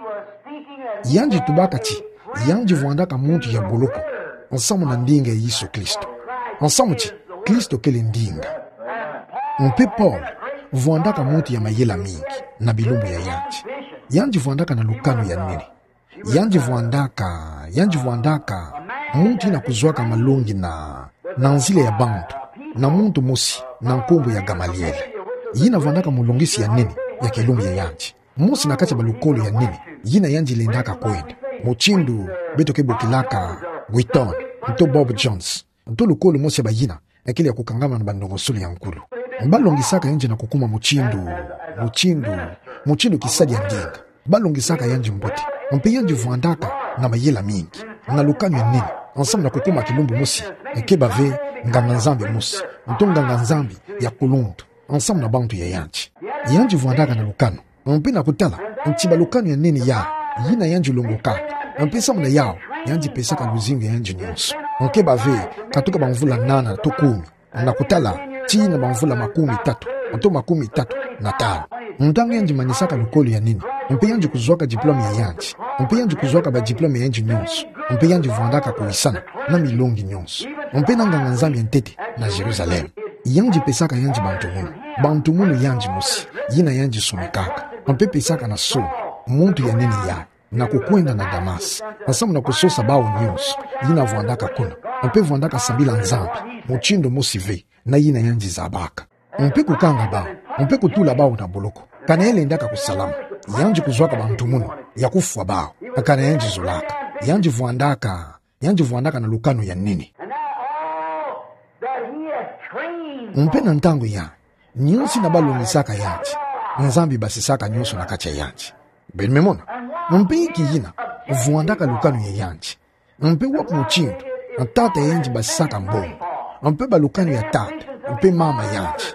Yanji tubaka ti yanji vuandaka muntu ya boloko. Nsamu na ndinga ya Yesu Kristo. Nsamu ti Kristo kele ndinga. Mpe Paul vuandaka muntu ya mayela mingi na bilumbu ya yanji. Yanji vuandaka na lukano ya nini. Yanji vuandaka, yanji vuandaka muntu ina kuzwaka malongi na na nzile ya Bantu na muntu mosi na nkombo ya Gamalieli. Yina vuandaka mulongisi ya nini ya kilumbu ya yanji. Mosi na kacha balukolo ya nini. Yina yanji lendaka kwenda. Muchindu beto kebukilaka Witton, nto Bob Jones. Nto lukolo mosi ya bayina akili ya kukangama na bandongosuli ya nkulu. Balongisaka yanji na kukuma muchindu, muchindu, muchindu kisadi ya ndinga. Balongisaka yanji mbote. Mpe yanji vuandaka na mayela mingi. Na lukano ya nini. Ansamu na kukuma kilumbu mosi. Ekeba ve nganga nzambi mosi. Nto nganga nzambi ya kulundu. Ansamu na Bantu ya yanji. Yanji vuandaka na lukano. Mpe na kutala. Ntiba lukano ya nini ya. Yina yanji longokaka. Mpe samu na yao. Yanji pesaka luzingu ya yanji nyonso. Nkeba ve katuka bamvula nana to kumi. Na kutala tina bamvula makumi tatu. Nto makumi tatu na tano. Ntangu yanji manisaka lukolo ya nini. Mpe yanji kuzoaka diploma ya yanji. Mpe yanji kuzoaka ba diploma ya yanji nyonso. Mpe yanji vuandaka kuhisana na milongi nyonso. Mpe nanganga nzambi ntete na Jerusalem. Yanji pesaka yanji bantumunu. Bantumunu yanji musi. Yina yanji sumikaka. Mpe pesaka na so. Muntu ya nini ya. Na kukwenda na Damas. Nasamu na kusosa bao nyonso. Yina vuandaka kuna. Mpe vuandaka sabila nzambi. Muchindo musi ve. Na yina yanji zabaka. Mpe kukanga bao. Mpe kutula bao na boloko. Kana ele ndaka kusalama. Yanji kuzwaka bantumunu. Ya kufwa bao. Kana yanji zulaka. Yanji vuandaka. Yanji vuandaka na lukano ya nini. Mpe na ntango ya. Nyonsi na balongisaka yanji. Nzambi basisaka nyonso na kacha yanji. Benimemona. Mpe iki yina. Vuandaka lukano ya yanji. Mpe wapu muchindu. Tata yanji basisaka mbongo. Mpe balukano ya tata. Mpe mama yanji.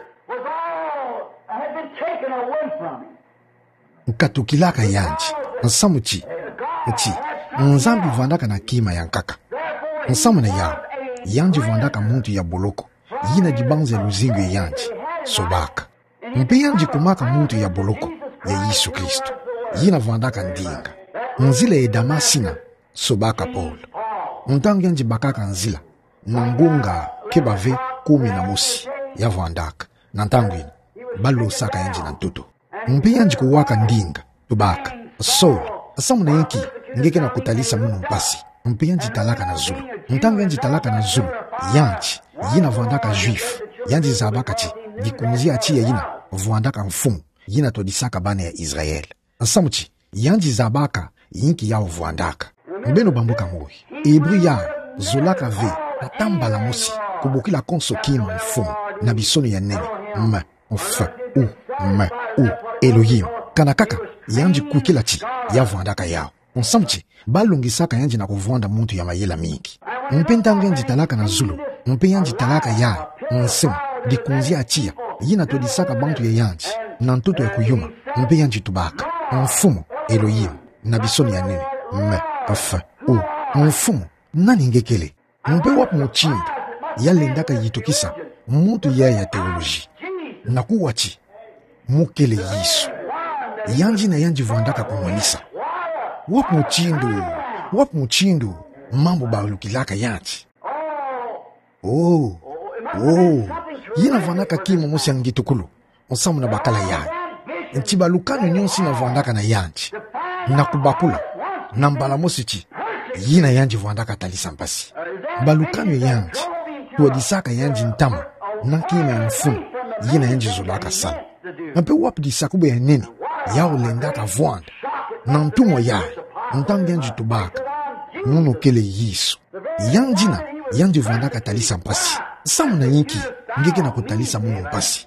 Katukilaka yanji. Nsamu chi. Chi. Nzambi vuandaka na kima yankaka. Nsamu na yao. Yanji vuandaka muntu ya boloko. Yina jibanze luzingu ya yanji. Sobaka. Mpe yanji kumaka muntu ya boloko. Ya Yesu Kristo. Yina vuandaka ndinga. Nzile ya Damasina. Sobaka Paul. Ntangu yanji bakaka nzila. Nangunga kebave kumi na musi. Ya vuandaka. Nantangu yini. Balo saka yanji na ntuto. Mpe yanji kuwaka ndinga. Tubaka. So. Asamu na yanki. Ngeke na kutalisa munu mpasi. Mpe yanji talaka na Zulu. Ntangu yanji talaka na Zulu. Yanji. Yina vuandaka juif. Yanji zabaka chi. Dikunzia chi ya yina. Vuandaka mfumu. Yina todisaka bane ya Israel. Asamu chi. Yanji zabaka. Yinki yao vuandaka. Mbeno bambuka mui. Ebru ya. Zolaka ve. Natamba la musi. Kubukila konso kima mfumu. Na bisono ya nene. Ma. Mfa. U. Ma. U. Elohim. Kanakaka. Yanji kukila chi. Ya vuandaka yao. Onsamchi. Balongisaka yanji na kuvuanda muntu ya mayela mingi. Mpe ntangu yanji talaka na Zulu. Mpe yanji talaka ya. Nsemu. Dikunzia achia. Yina todisaka bantu ya yanji. Na ntuto ya kuyuma. Mpe yanji tubaka. Mfumu. Elohim. Na bisono ya nene. Me. Afa. U. Mfumu. Nani ngekele. Mpe wapu mchindu. Yale ndaka yitukisa. muntu ya ya teoloji na kuwachi mukele yisu yanji na yanji vuandaka kumwanisa wap muchindu wap muchindu mambo balukilaka yanji oh oh yina vuandaka kima musi yangitukulu onsamu na bakala yanji nchibalukano nyonsi na vuandaka na yanji na kubakula na mbala musichi yina yanji vuandaka talisa mpasi balukano yanji tuwadisaka yanji ntama na kima ya mfunu yina yanji zulaka sana mpe wap disakubu ya nene yao lendaka vuanda na mtumo ya ntangi yanji tubaka muno kele yisu yanji na yanji vuandaka talisa mpasi samu na yinki ngeke na kutalisa muno mpasi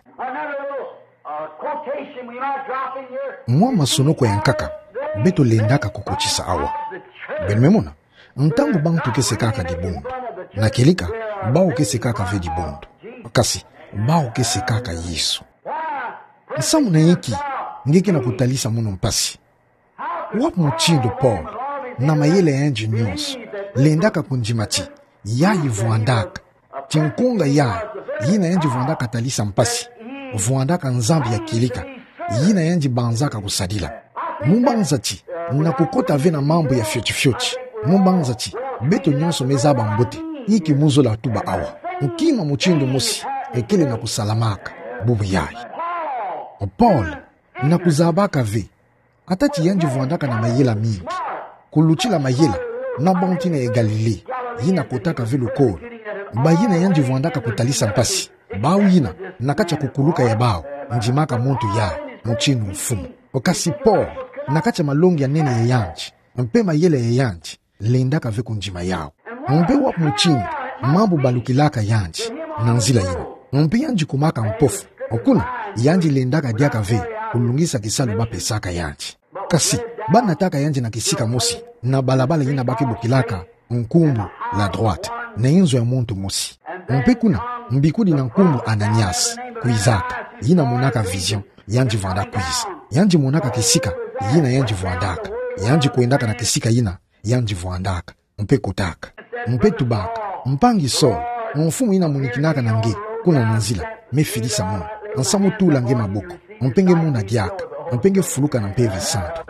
mwa masonoko ya nkaka beto lendaka kukochisa awa benmemona ntangu bantu kese kaka di bondo na kelika bao kese kaka ve di bondo kasi bao kese kaka yisu samu na yinki ngeke na kutalisa muno mpasi wap muchindo Paul na mayele ya engineers lendaka kunjimachi ya yivuandaka chinkunga ya yina yanji vuandaka talisa mpasi vuandaka nzambi ya kilika yina yanji banzaka kusadila mumbanzachi na kukota ve na mambo ya fyochi fyochi mumbanzachi beto nyonso mezaba mbote yiki muzo la tuba awa ukima muchindo musi ekele na kusalamaka bubu yai Paul na kuzabaka ve atachi yanji vuandaka na mayela mingi kuluchila mayela na bantina ya Galilei yina kutaka ve lukoro ba yina yanji vuandaka kutalisa mpasi bao yina nakacha kukuluka ya bao njimaka muntu ya muchinu mfumu wakasi Paul nakacha malongi ya nene ya yanji mpe mayela ya yanji lendaka ve kunjima yao mpe wap muchinu mambu balukilaka yanji na nzila yina mpe yanji kumaka mpofu okuna yanji lendaka diaka ve kulungisa kisalu bapesaka yanji kasi banataka yanji na kisika musi na balabala yina baki bukilaka nkumbu la droite na inzo ya muntu musi mpe kuna mbikudi na nkumbu Ananias kuizaka yina monaka vision yanji vanda kuiza yanji monaka kisika yina yanji vuandaka yanji kuendaka na kisika yina yanji vuandaka mpe kutaka mpe tubaka mpangi sol mfumu yina munikinaka na nge kuna nanzila mefilisa muna ansamu tula nge maboko mpenge muna diaka mpenge fuluka na mpevi santo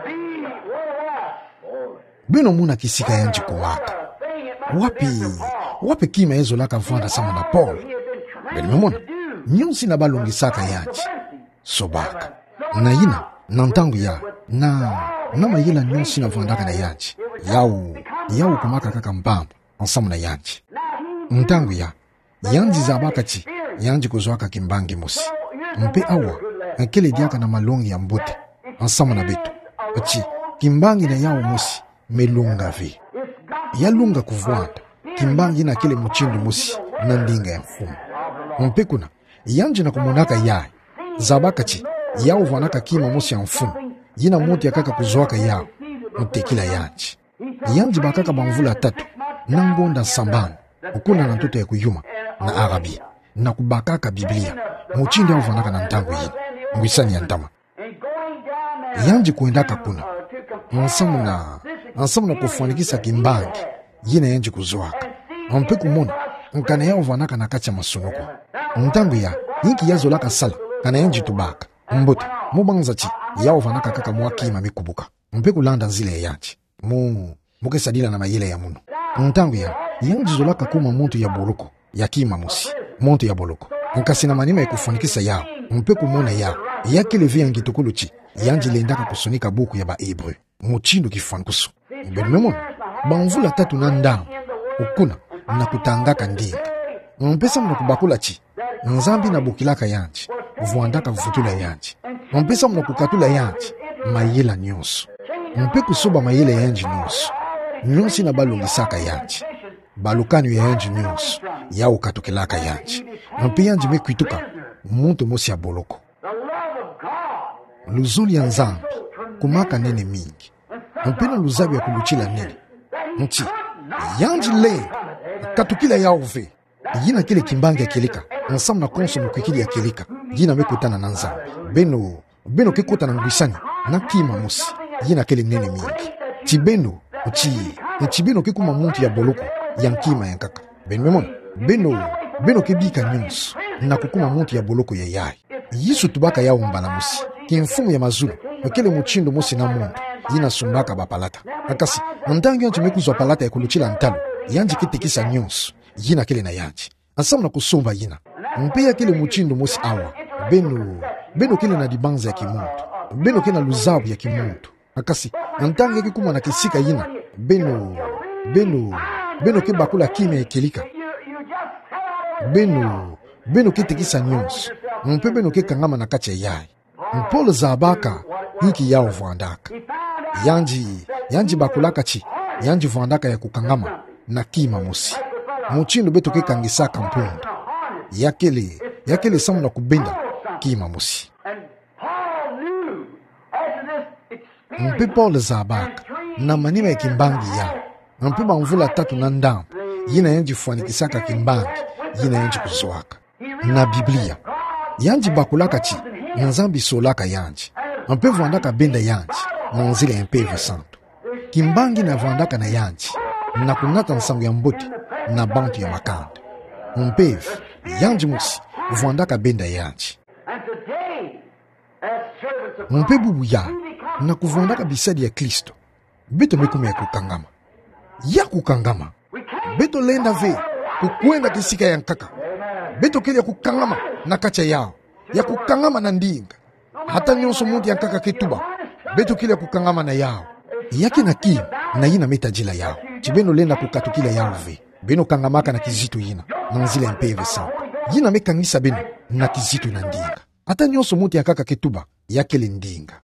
beno muna kisika yanji kuwaka wapi wapi kima ezo laka vuanda sama na Paul benimemona nyonsi na balongisaka yanji sobaka na yina na ntangu ya na na mayela nyonsi na vuandaka na yanji yau yau kumaka kaka mbambo ansamu na yanji ntangu ya yanji zabaka chi yanji kuzwaka kimbangi musi mpe awa akele diaka na malongi ya mbote ansamu na beto achi kimbangi na yao musi melunga ve yalunga kuvuanda kimbangi na kile muchindu musi na ndinga ya mfumu mpe kuna yanji na kumonaka yai zabakachi yao vanaka kima musi ya mfumu yina muti ya kaka kuzwaka yao mutekila yanji yanji bakaka bamvula tatu na ngonda sambani ukuna na ntoto ya kuyuma na Arabia na kubakaka Biblia muchindi yao vanaka na ntangu yini ngwisani ya ntama yanji kuendaka kuna ansamu na ansamu na kufuanikisa kimbangi yina yanji kuzwaka mpe kumona nkana yao vanaka na kacha masunoko ntangu ya yiki yazo laka sala kana yanji tubaka mbote mubanza chi yao vanaka kaka mwakima mikubuka mpe kulanda nzile ya yanji mu muke sadila na mayele ya muno ntangu ya yanji zolaka kuma muntu ya boluko ya kima musi muntu ya boluko nkasi na manima ya kufuanikisa yao mpe kumona yao yakele vya ngitukulu chi yanji lendaka kusunika buku ya ba Hebreu muchindo kifankusu benimemona bamvula tatu na ndamu ukuna na kutangaka ndinga mpesa mna kubakula chi nzambi na bukilaka yanji vuandaka vutula yanji mpesa mna kukatula yanji mayela nyonso mpe kusoba mayela yanji nyonso nyonsi na balungisaka yanji balukani ya yanji nyonso yao katukelaka yanji mpe yanji mekuituka muntu mosi ya boloko luzuli ya nzambi kumaka nene mingi mpena luzabi ya kuluchila nene mchi yanji le katukila yao ve yina kile kimbangi ya kilika nsamu na konso mkwikili ya kilika yina mekutana na nzambi beno beno kikuta na ngwisani na kima musi yina kile nene mingi chibeno uchi chibeno kikuma muntu ya boloko ya nkima ya nkaka beno memona beno beno kebika nyonso na kukuma muntu ya boloko ya yai yisu tubaka ya umbala musi kimfumu ya mazulu mekele muchindo musi na muntu yina sumbaka bapalata akasi ndangi yanji mekuzwa palata ya kuluchila ntalo yanji kitikisa nyonso yina kele na yanji ansamu na kusumba yina mpeya kele muchindo musi awa beno beno kele na dibanza ya kimuntu beno kele na luzabu ya kimuntu akasi ntangi yake kuma na kisika yina beno beno beno ke bakula kime ekelika beno beno kitikisa nyonso mpe beno ke kangama na kache yai mpolo zabaka hiki yao vuandaka yanji yanji bakulaka chi yanji vuandaka ya kukangama na kima musi muchindo beto ke kangisaka mpundu yakele yakele samu na kubenda kima musi mpe Paul zabaka na manima ya kimbangi ya mpe bamvula tatu na ndamu yina yanji fuanikisaka kimbangi yina yanji kuzoaka na Biblia yanji bakulaka chi nzambi solaka yanji mpe vuandaka benda yanji na nzile ya mpeve santo kimbangi na vuandaka na yanji na kunata nsangu ya mboti na bantu ya makanda mpeve yanji musi vuandaka benda yanji mpe bubu ya na kuvuandaka bisadi ya Kristo beto mekume ya kukangama ya kukangama beto lenda ve kukwenda kisika ya nkaka beto kele ya kukangama na kacha yao ya kukangama na ndinga hata nyonso mundi ya nkaka ketuba beto kele ya kukangama na yao yake na kim na yina meta jila yao chibeno lenda kukatukila yao ve beno kangamaka na kizito yina na nzile ya mpeve santo yina mekangisa beno na kizito na ndinga hata nyonso mundi ya nkaka ketuba yake le ndinga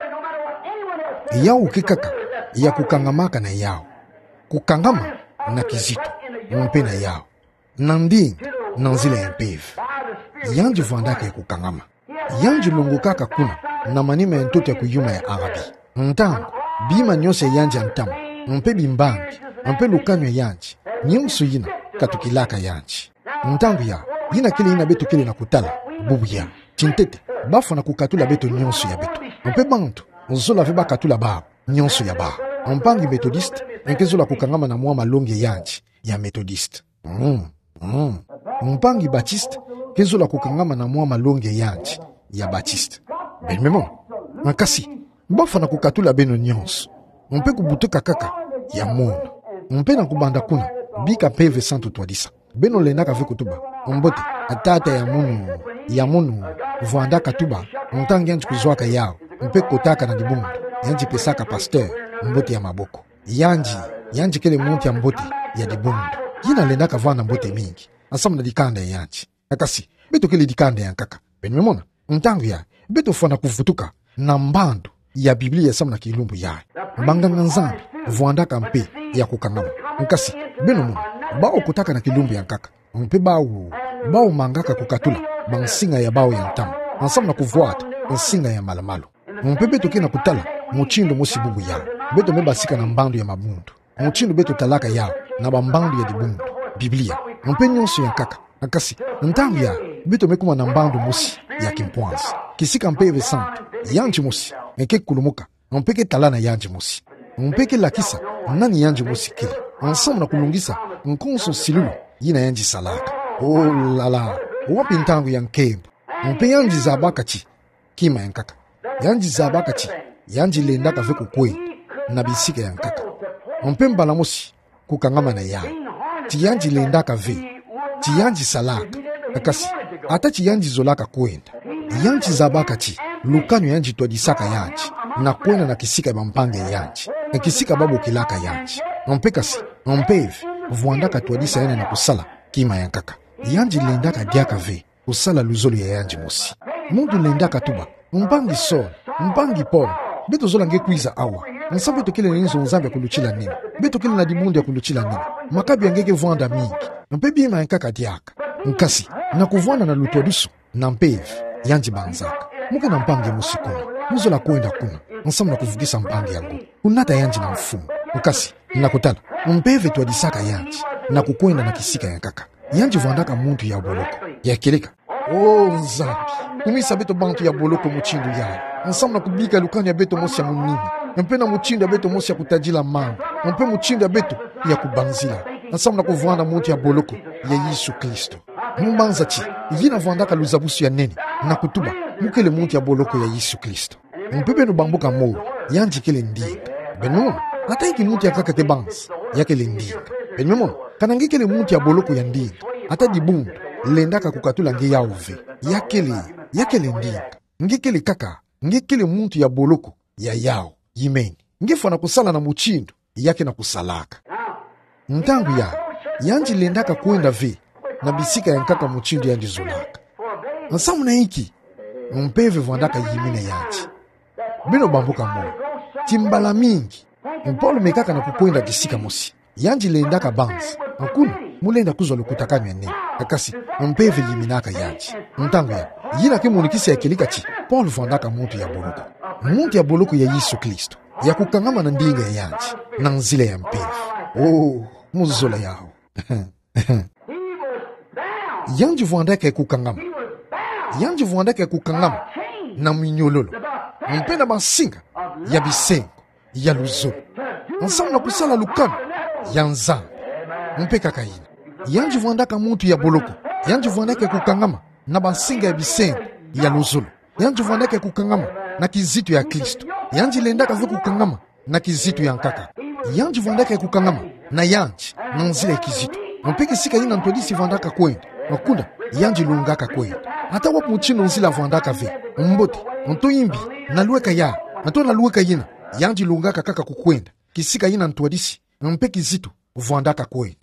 yao kikaka ya kukangamaka na yao kukangama na kizito mpe na yao na ndinga na nzile ya mpeve yanji vuandaka ya kukangama yanji lungukaka kuna na manima ya ntoto ya kuyuma ya Arabi ntango bima nyose yanji antamu mpe bimbangi mpe lukanywa yanji nyonso yina katukilaka yanji ntango ya yina kile yina beto kile na kutala bubu ya chintete bafu na kukatula beto nyonso ya beto mpe bantu nzola fe bakatula bao nyonso ya bao mpangi methodiste nkezola kukangama na mwa malongi yanji ya methodiste mm, mm. mpangi baptiste kezola kukangama na mwa malongi yanji ya baptiste benmemo makasi bafa na kukatula beno nyonso mpe kubutuka kaka ya mono mpe na kubanda kuna bika peve santo twadisa beno lendaka ve kutuba mbote atata ya mono ya mono vuandaka tuba mtangi yanji kuzwaka yao mpe kotaka na dibundu yanji pesaka pasteur mbote ya maboko yanji yanji kele monti ya mbote ya dibundu yina lendaka vana mbote mingi asamu na dikanda ya yanji akasi beto kele dikanda ya nkaka benmemona ntangu ya beto fana kufutuka na mbandu ya Biblia samu na kilumbu ya mbanganga nzambi vuandaka mpe ya kukangama nkasi beno mona bao kutaka na kilumbu ya nkaka mpe bao bao mangaka kukatula bansinga ya bao ya ntamu asamu na kuvuata nsinga ya malamalo mpe beto kena kutala muchindo musi bubu yao beto mebasika na mbandu ya mabundu muchindo beto talaka yao na bambandu ya dibundu Biblia mpe nyonso ya nkaka akasi ntangu ya beto mekuma na mbandu musi ya kimpwanzi kisika mpeve santo yanji musi meke kulumuka mpeke talana yanji musi mpeke lakisa nani yanji musi kili ansamu na kulungisa nkonso silulu yina yanji salaka oh lala wapi ntangu ya nkembu mpe yanji zabaka chi kima ya nkaka yanji zabaka chi yanji lendaka ve kukwei na bisika ya nkaka mpe mbala musi kukangama na yao ti yanji lendaka ve ti yanji salaka akasi ata ti yanji zolaka kwenda yanji zabaka chi lukanyo yanji twadisaka yanji na kwenda na kisika bampange yanji na kisika babu kilaka yanji mpe kasi mpeve vuandaka twadisa yana na kusala kima ya nkaka yanji lendaka diaka ve kusala luzolo ya yanji musi mundu lendaka tuba mpangi Saul mpangi Paul beto zola nge kwiza awa nsa beto kile ninzo nzambi ya kuluchila nini beto kile na dimundu ya kuluchila nini makabi ya ngeke vuanda mingi mpe bima nkaka diaka nkasi na kuvuanda na lutwadusu na mpeve yanji banzaka muke na mpangi musikuna muzola kwenda kuna nsamu na kuvugisa mpangi yangu unata yanji na mfumu nkasi na kutala mpeve twadisaka yanji na kukwenda na kisika ya nkaka yanji vuandaka muntu ya boloko ya keleka oh nzambi kumisa beto bantu ya boloko muchindu ya nsamu na kubika lukani ya beto mosi ya munini mpe na muchindu ya beto mosi ya kutajila mangu mpe muchindu ya beto ya kubanzila nsamu na kuvuanda muntu ya boloko ya Yesu Kristo Mbanza chi, yina vandaka luzabusu ya nene, na kutuba, mukele muntu ya boloko ya Yesu Kristo. Mpebe no bambuka mou, yanji kele ndinga. Benmemon, ata iki muntu ya kakate bansi, ya kele ndinga. Benmemon, kanangi kele muntu ya boloko ya ndinga, ata di bundu, lendaka kukatula nge ya uve, ya kele, ya kele ndinga. Nge kele kaka, nge kele muntu ya boloko, ya yao, yimeni. Nge fana kusala na muchindo, yake na kusalaka. Ntangu ya, yanji lendaka kuenda ve, na bisika ya nkaka muchindo yanji zulaka. Nsamu na iki, mpeve vandaka yimine yanji. Bino bambuka mo, timbala mingi, mpolo mekaka na kukwenda disika mosi. Yanji lendaka banzi, nkunu mulenda kuzo lukutaka nyene. Akasi, mpeve yiminaka yanji. Ntangu ya, yina ke munikisi ya kelika chi, Paul vandaka muntu ya boloko. Muntu ya boloko ya Yesu Kristo. Ya kukangama na ndinga ya yanji, na nzile ya mpeve. Oh, muzola yao. Yanji vandaka ya kukangama. Yanji vandaka ya kukangama na mwinyololo. Mpenda masinga ya bisengo ya luzolo. Nsamu na kusala lukano ya nzambe. Mpeka kaina. Yanji vandaka muntu ya boloko. Yanji vandaka ya kukangama na masinga ya bisengo ya luzolo. Yanji vandaka ya kukangama na kizitu ya Kristo. Yanji lendaka ve kukangama na kizitu ya nkaka. Yanji vandaka ya kukangama na yanji na nzile ya kizitu. Mpeke sika yina ntodisi vandaka kwenda. Makunda yanji lungaka kwenda. Hata wapu mchino nzila vandaka ve. Mbote, nto imbi, na luweka ya. Nto na luweka yina. Yanji lungaka kaka kukwenda. Kisika yina ntodisi. Mpeke zitu vandaka kwenda.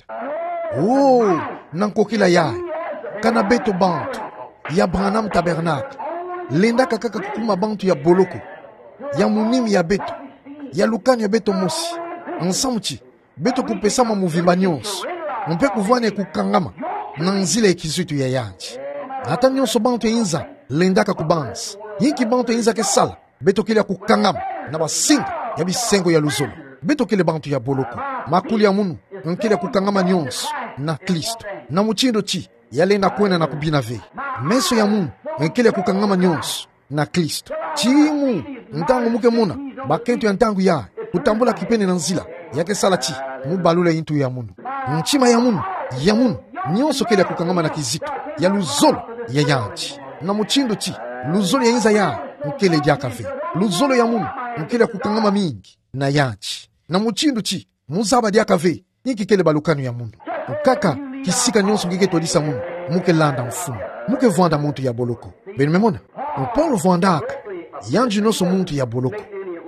Oh, nankokila ya. Kana beto bantu. Ya Branham Tabernacle. Lendaka kaka kukuma bantu ya boloko. Ya munimi ya beto. Ya lukani ya beto mosi. Nsamuchi, beto kupesama muvimba nyonso. Mpe kuvwane kukangama. Na nzile ekizitu ya yanji. Hata nyonso bantu ya inza. Lendaka kubansi. Yinki bantu ya inza ke sala. Beto kile ya kukangama. Na basinga ya bisengo ya luzolo. Beto kile bantu ya boloko. Makuli ya munu. Nkile ya kukangama nyonso. Na Kristo. Na muchindo chi. Yalenda kwena na kubina ve. Meso ya munu. Nkile ya kukangama nyonso. Na Kristo. Chimu. Ntangu muke muna. Bakento ya ntangu ya. Kutambula kipene na nzila. Yake sala chi. Mubalule intu ya munu. Nchima ya munu. Ya munu. Nyonso kile ya kukangama na kizito. Ya luzolo ya yanji. Na muchindo chi. Luzolo ya inza ya. Nkele jaka ve. Luzolo ya munu. Nkele ya kukangama mingi. Na yanji. Na muchindo chi. Muzaba jaka ve. Niki kele balukanu ya munu. Kaka. Kisika nyonso ngeke todisa munu. Muke landa mfumu. Muke vanda muntu ya boloko. Beni memona. Mpolo vandaka. Yanji noso muntu ya boloko.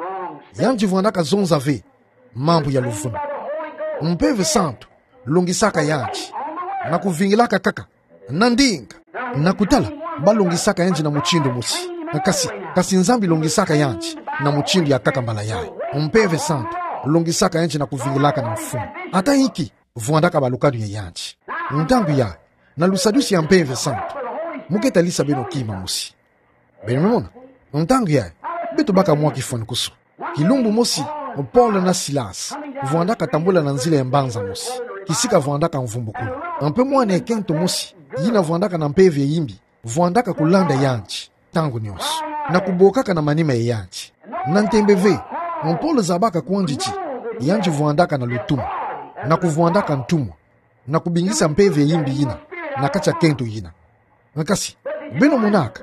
Yanji vandaka zonza ve. Mambu ya luvuna. Mpeve santo. Lungisaka yanji. Na kuvingilaka kaka. Nandinga. Na kutala. Ba lungisaka yanji na muchindo musi. Na kasi. Kasi nzambi lungisaka yanji. Na muchindo ya kaka mbala yae. Mpeve santo. Lungisaka yanji na kuvingilaka na mfumu. Ata hiki. Vandaka balukadu ya yanji. Ntangu ya. Na lusadusi ya mpeve santo. Muketa lisa beno kima musi. Beni memona. Ntangu ya. Beto baka mwa kifoni kusu. Kilumbu mosi. Paul na Silas. Vandaka tambola na nzile mbanza mosi. Kisika vandaka mvumbukulu. Ampe mwane ekento mosi. Yina vandaka na mpeve yimbi. Vandaka kulanda yanji. Tangu nyonso. Na kubokaka na manima ya yanji. Na ntembeve. Mpolo zabaka kuanjichi. Yanji vandaka na lutumu. Na kuvandaka ntumu. Na kubingisa mpeve yimbi yina. Na kacha kento yina. Nakasi. Beno monaka.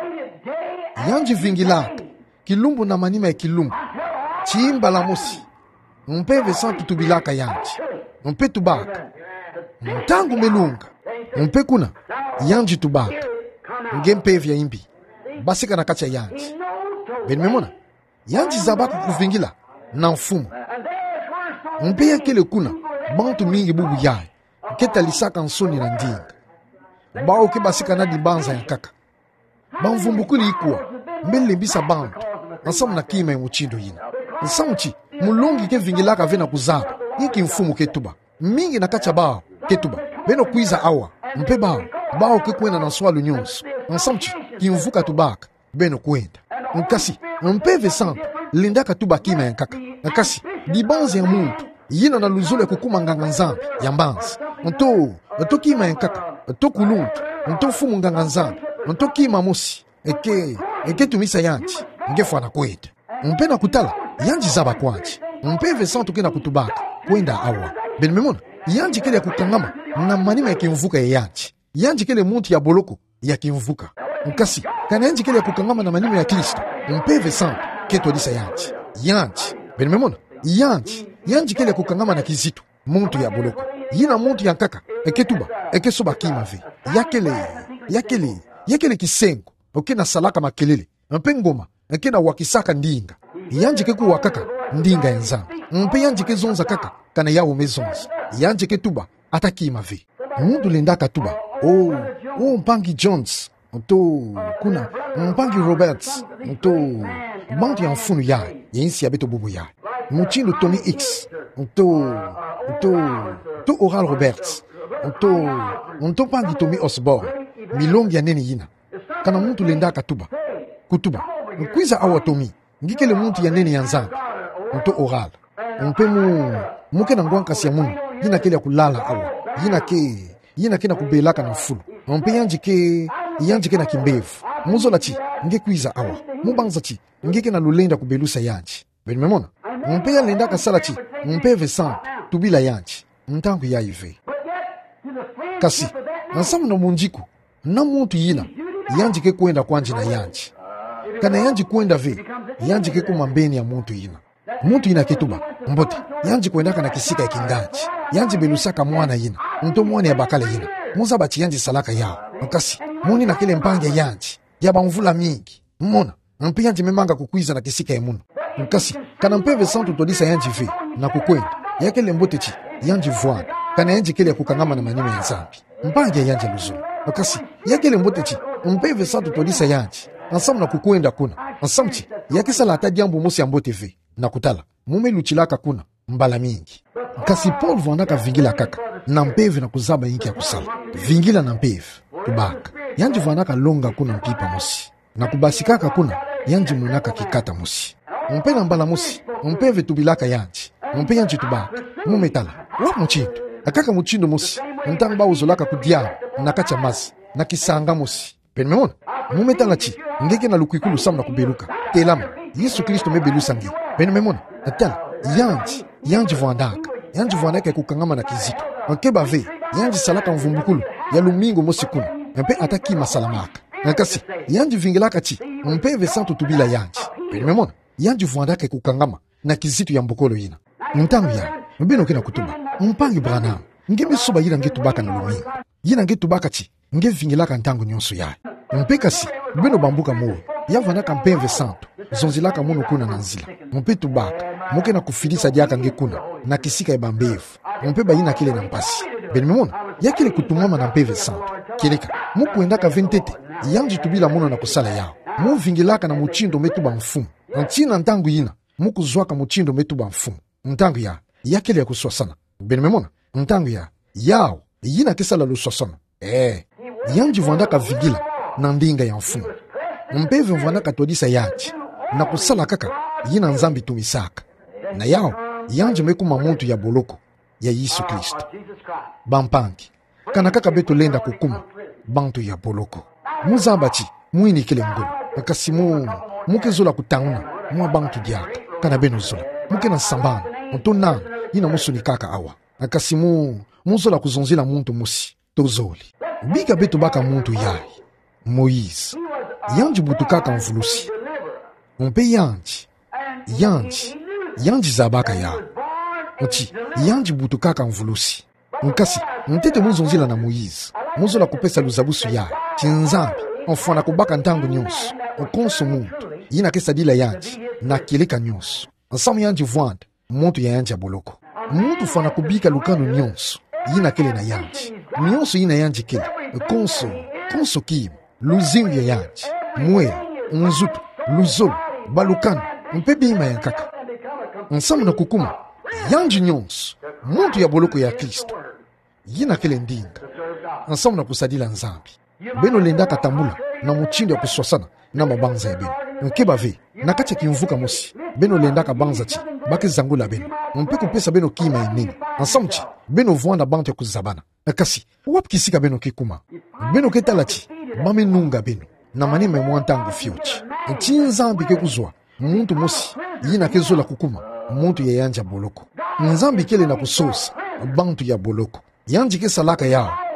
Yanji vingilaka. Kilumbu na manima ya kilumbu. Chiimba la mosi. Mpeve santu tubilaka yanji. Mpe tubaka. Mtangu melunga. Mpe kuna. Yanji tubaka. Nge mpeve ya imbi. Basika na kacha yanji. Beni memona. Yanji zabaka kuvingila. Na mfumu. Mpe ya kele kuna. Bantu mingi bubu yae. Keta lisaka nsoni na ndinga. Bao ke basika na dibanza ya kaka. Banvumbukuli ikuwa. Mbele bisa bantu. Nsamu na kima ya muchindo yina. Nsamu chi. Mulungi ke vingilaka vena kuzaba. Yiki mfumu ketuba. Mingi na kacha bao. Ketuba. Beno kuiza awa. Mpe bao. Bao ke kwenda na swalo nyonso. Nsamu chi. Kimvuka tubaka. Beno kwenda. Nkasi. Mpeve santo. Lindaka tuba kima ya kaka. Nkasi. Dibanza ya muntu. Yina na luzole kukuma nganga nzambi. Ya mbanzi. Nto. Nto kima ya kaka. Nto kuluntu. Nto fumu nganga nzambi. Nto kima mosi. Eke. Eke tumisa yanji. Ngefu anakwenda. Mpe na kutala. Yanji zaba kwanji. Mpeve santo kena kutubaka. Kwenda awa. Beni memona. Yanji kele ya kukangama. Na manima ya kimvuka ya yanji. yanji kele muntu ya boloko ya kimvuka nkasi kana yanji kele ya kukangama na maneno ya Kristo mpeve santo keto disa yanji yanji bene memona yanji yanji kele ya kukangama na kizito muntu ya boloko yina muntu ya nkaka eketuba ekesoba kimave yakele yakele yakele kisengo oke na salaka makelele mpe ngoma eke na wakisaka ndinga yanji ke ku wakaka ndinga ya nzambe mpe yanji ke zonza kaka kana yawo mezonza yanji ke tuba atakimave mundu lendaka tuba oh oh mpangi Jones to kuna mpangi Roberts to bantu ya mfunu ya yensi ya beto bubu ya muchindo Tony X to to to Oral Roberts to to mpangi Tommy Osborne milongi ya neni yina kana muntu lendaka tuba kutuba nkwiza awa Tommy ngikele muntu ya neni ya nzambe to Oral mpe mu muke na ngwankasi ya mungu yina kele ya kulala awa yina ke yina ke na kubelaka na fulu mpe yanji ke yanji ke na kimbevu muzola chi nge kwiza awa mubanza chi nge ke na lulenda kubelusa yanji beni memona mpe ya lenda kasala chi mpe vesan tubila yanji ntangu ya ive kasi nasamu na munjiku na muntu yina yanji ke kwenda kwanji na yanji kana yanji kwenda ve yanji ke kumambeni ya muntu yina muntu yina ketuba mbote yanji kwenda kana kisika ya kinganji yanji belusaka mwana yina nto mwana ya bakale yina muza bachi yanji salaka yao nkasi muni na kile mpange yanji yaba mvula mingi mmona mpe yanji memanga kukwiza na kisika ya munu nkasi kana mpeve santu todisa yanji ve na kukwenda yakele mbote chi yanji vuana kana yanji kele ya kukangama na manime ya nzambi mpange yanji luzulu nkasi yakele mbote chi mpeve santu todisa yanji ansamu na kukwenda kuna ansamu chi yakisala ata diambu mosi ya mbote ve na kutala mume luchilaka kuna mbala mingi nkasi Paul vuanaka vingila kaka na mpeve na kuzaba inki ya kusala vingila na mpeve tubaka yanji vuanaka longa kuna mpipa mosi na kubasikaka kuna yanji munaka kikata mosi mpe na mbala mosi mpeve tubilaka yanji mpe yanji tubaka mumetala wa muchindo akaka muchindo mosi ntangu ba uzolaka kudiana na kacha mazi na kisanga mosi pene memona mumetala chi ngeke na lukwikulu samu na kubeluka telama Yesu Kristo mebelusa ngi pene memona atala yanji yanji vuandaka yanji vuandaka kukangama na kizito nkeba ve yanji salaka mvumbukulu ya lumingo mosi kuna mpe ataki masalamaka nkasi yanji vingilaka chi mpeve santo tubila yanji pene memona yanji vuandaka kukangama na kizito ya mbokolo yina ntangu ya mbino kina kutuba mpangi Branham nge misuba yina nge tubaka na lumingo yina nge tubaka chi nge vingilaka ntangu nyonso ya mpe kasi mbino bambuka muwe yavanaka mpeve santo zonzilaka muno kuna na nzila mpe tubaka muke na kufilisa diaka nge kuna na kisika ya bambevu mpe bayina kile na mpasi beni memona yakile kutumama na mpeve santo keleka mukuendaka ventete yanji tubila muno na kusala yao muvingilaka na muchindo metuba mfumu ntina ntangu yina mukuzwaka muchindo metuba mfumu ntangu ya yakile ya kuswasana beni memona ntangu ya yao yina kisala luswasana eh yanji vuandaka vingila na ndinga ya mfumu mpeve mvuandaka todisa yanji na kusala kaka yina nzambi tumisaka na yao yanji mekuma muntu ya boloko ya Yesu Kristo bampangi kana kaka beto lenda kukuma bantu ya boloko muzamba chi mwini kile ngolo kasi mu muke zola kutauna mwa bantu diaka kana beno zola muke na sambana ntona yina musuni kaka awa kasi mu muzola kuzonzila muntu musi tozoli bika beto baka muntu yai Moïse yanji butukaka mvulusi mpe yanji yanji yanji zabaka ya uchi yanji butukaka mvulusi nkasi ntete muzonzila na Moïse muzola kupesa luzabusu ya chinzambi mfana kubaka ntangu nyonso ukonso muntu yina kesa dila yanji na kileka nyonso nsamu yanji vuanda muntu ya yanji ya boloko muntu fana kubika lukano nyonso yina kele na yanji nyonso yina yanji kele konso konso kim luzingu ya yanji mwe nzutu luzolo balukano mpe bima ya nkaka nsamu na kukuma yanji nyonso muntu ya boloko ya Kristo yina kele ndinga nsamu na kusadila nzambi beno lendaka tambula na muchindo ya kuswasana na mabanza ya beno nkeba ve nakacha kimvuka mosi beno lendaka banza chi baki zangula beno mpe kupesa beno kima ya nini nsamu chi beno vuanda bantu ya kuzabana kasi wapi kisika beno kikuma beno ketala chi mame nunga beno na manima mwantangu fiochi nzambi ke kuzwa muntu mosi yina kezola kukuma muntu ya yanja boloko nzambi kele na kusosa bantu ya boloko yanji ke salaka yao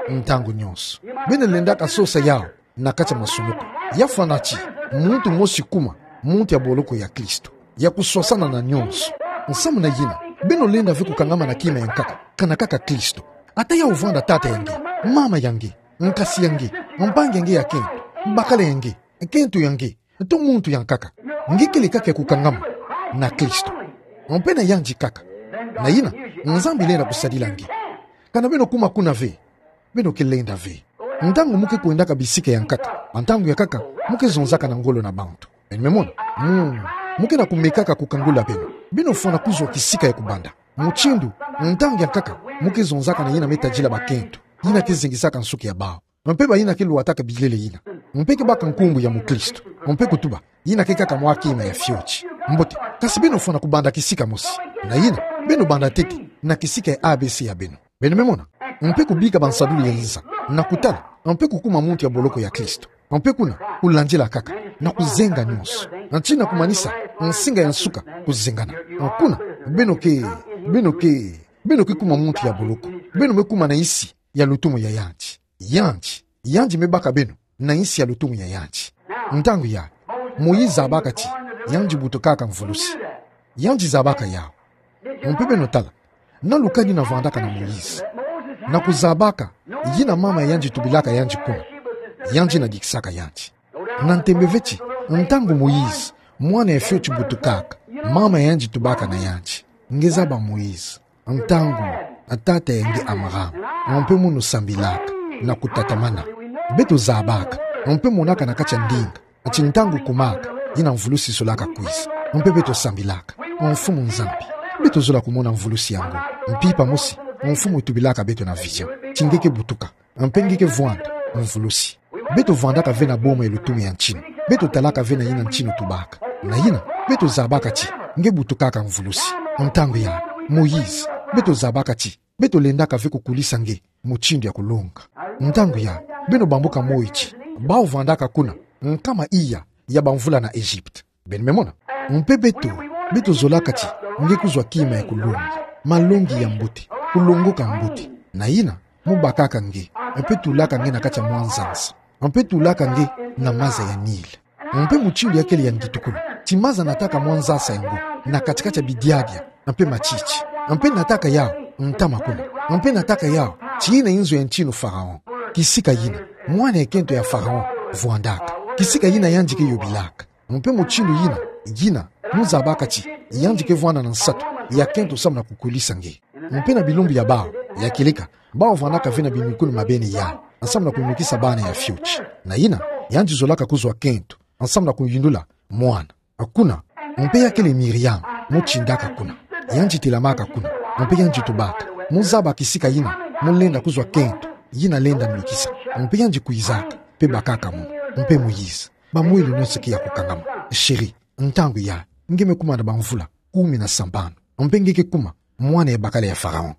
ntango nyonso beno lendaka sosa yao na kati ya masuluku yafana ti muntu mosi kuma muntu ya boloko ya Kristo ya kuswasana na nyonso nsamu na yina beno lenda ve kukangama na kima ya nkaka kana kaka Kristo ata ya uvanda tata yange mama yange nkasi yange mpangi yange ya kento mbakale yange kento yange to muntu ya nkaka ngikile kaka ya kukangama na Kristo mpena yanji kaka na yina nzambi lenda kusadila ngi kana beno kuma kuna ve beno kelenda ve ntango muke kuendaka bisika ya nkaka antango ya kaka muke zonzaka na ngolo na bantu memona mm. muke na kumekaka kukangula beno beno fona kuzwa kisika ya kubanda muchindu ntango ya kaka muke zonzaka na yina metajila bakento yina kezingisaka nsuki ya bao mpeba yina kelu wataka bilele yina mpeke baka nkumbu ya mukristo mpeke tuba yina kekaka mwakima ya fiochi mbote kasi beno fona kubanda kisika mosi na yina beno banda tete na kisika ya A B C ya beno beno memona mpe kubika bansadulu ya Isa na kutala mpe kukuma muntu ya boloko ya Kristo mpe kuna kulanjila kaka na kuzenga nyonso nchina kumanisa nsinga ya nsuka kuzengana kuna beno ke beno ke beno ke kuma muntu ya boloko beno mekuma na isi ya lutumu ya yanji yanji yanji mebaka beno na isi ya lutumu ya yanji ntangu ya Moiza abaka ti yanji butokaka mvulusi yanji zabaka yao mpe beno tala na lukani na vandaka na Moiza na kuzabaka yina mama yanji tubilaka yanji kuna yanji na dikisaka yanji na ntembeveti ntangu Moize mwana ya fiochi butukaka mama yanji tubaka na yanji ngezaba Moize ntangu atata yangi Amram mpe munu sambilaka na kutatamana beto zabaka mpe monaka na kacha ndinga ati ntangu kumaka yina mvulusi solaka kwiza mpe beto sambilaka mfumu nzambi beto zola kumona mvulusi yangu mpipa mosi mfumu tubilaka beto na vision tingeke butuka mpengeke vwanda mvulusi beto vandaka vena boma elutumu ya nchino beto talaka vena yina nchino tubaka na yina beto zabaka ti nge butukaka mvulusi ntango ya Moize beto zabaka ti beto lendaka ve kukulisa nge muchindu ya kulonga ntango ya beno bambuka moichi bao vandaka kuna nkama iya ya bamvula na Egypt ben memona mpe beto beto zolaka ti nge kuzwa kima ya kulonga malongi ya mbuti kulongoka mbuti na yina mubakaka nge mpe tulaka nge na kati ya mwanzansa mpe tulaka nge na maza ya Nile mpe muchindu ya keli ya ngitukulu timaza nataka mwanzasa yangu na katikati ya bidiabia mpe machichi mpe nataka yao ntama kuna mpe nataka yao chiyina inzo ya nchino Faraon kisika yina mwana ya kento ya Faraon vuandaka kisika yina yanjike yobilaka mpe muchindu yina yina muzabaka chi yanjike vuanda na nsatu ya kento samu na kukulisa nge mpe na bilumbu ya bao ya kilika bao vanaka vena bimikulu mabeni ya ansamu na kuimikisa bana ya fiochi na yina yanji zolaka kuzwa kento ansamu na kuyindula mwana akuna mpe ya kele Miriam muchindaka kuna yanji tilamaka kuna mpe yanji tubaka muzaba kisika yina mulenda kuzwa kento yina lenda mikisa mpe yanji kuizaka pe bakaka mu mpe Moize bamwili nyosiki ya kukangama sheri ntangu ya ngeme kuma na bamvula kumi na sambano mpe ngeke kuma mwana ya bakale ya Faraon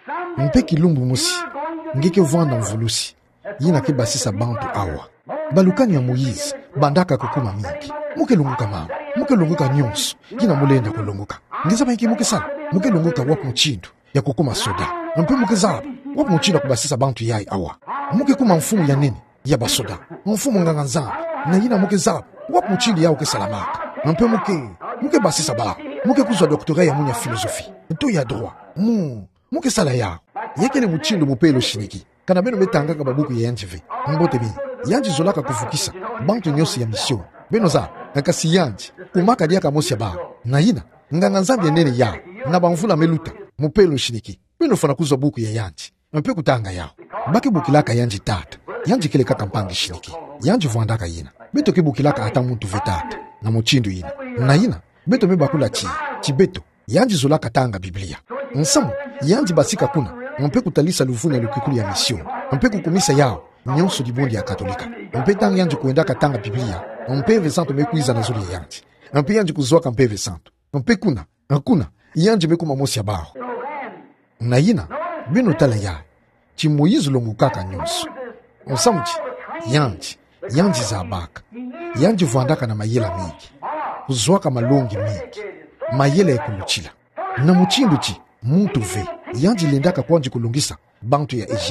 mpe kilumbu musi ngeke vwanda mvulusi yina ke basisa bantu awa balukani ya Moize bandaka kukuma mingi muke lunguka mama muke lunguka nyonso yina mulenda kulunguka ngizaba iki muke sana muke lunguka wapu mchindu ya kukuma soda mpe muke zaba wapu mchindu kubasisa bantu yai awa muke kuma mfumu ya nini ya basoda mfumu nganga nzamba na yina muke zaba wapu mchindu yao ke salamaka mpe muke muke basisa ba muke kuzwa doktora ya munya filosofi to ya droit mu muke sala yao yekele muchindu mupelo shiniki kana beno betangaka babuku ya yanjive mbote bini yanji zolaka kufukisa bantu nyosi ya mission beno za akasi yanji umaka diaka mosi ya ba na yina nganga nzambi ya nene yao na bamvula meluta mupelo shiniki beno fana kuzwa buku ya yanji mpe kutanga yao baki bukilaka yanji tata yanji kile kaka mpangi shiniki yanji vuandaka yina beto ke bukilaka ata muntu vetata na muchindu yina na yina beto mebakula chi chibeto yanji zolaka tanga Biblia nsamu yanji basika kuna mpe kutalisa luvuni ya lukikulu ya mission mpe kukumisa yao nyonso dibondi ya katolika mpe tanga yanji kuendaka tanga Biblia mpe vesanto mekuiza na zuri ya yanji mpe yanji kuzwaka mpe vesanto mpe kuna hakuna yanji mekuma mosi ya bao na yina beno tala ya chi Moize longukaka nyonso nsamu chi yanji yanji zabaka yanji vuandaka na mayela mingi kuzwaka malongi mingi mayela ya kuluchila na muchindu chi muntu ve yanji lendaka kwanji kulungisa bantu ya Egypte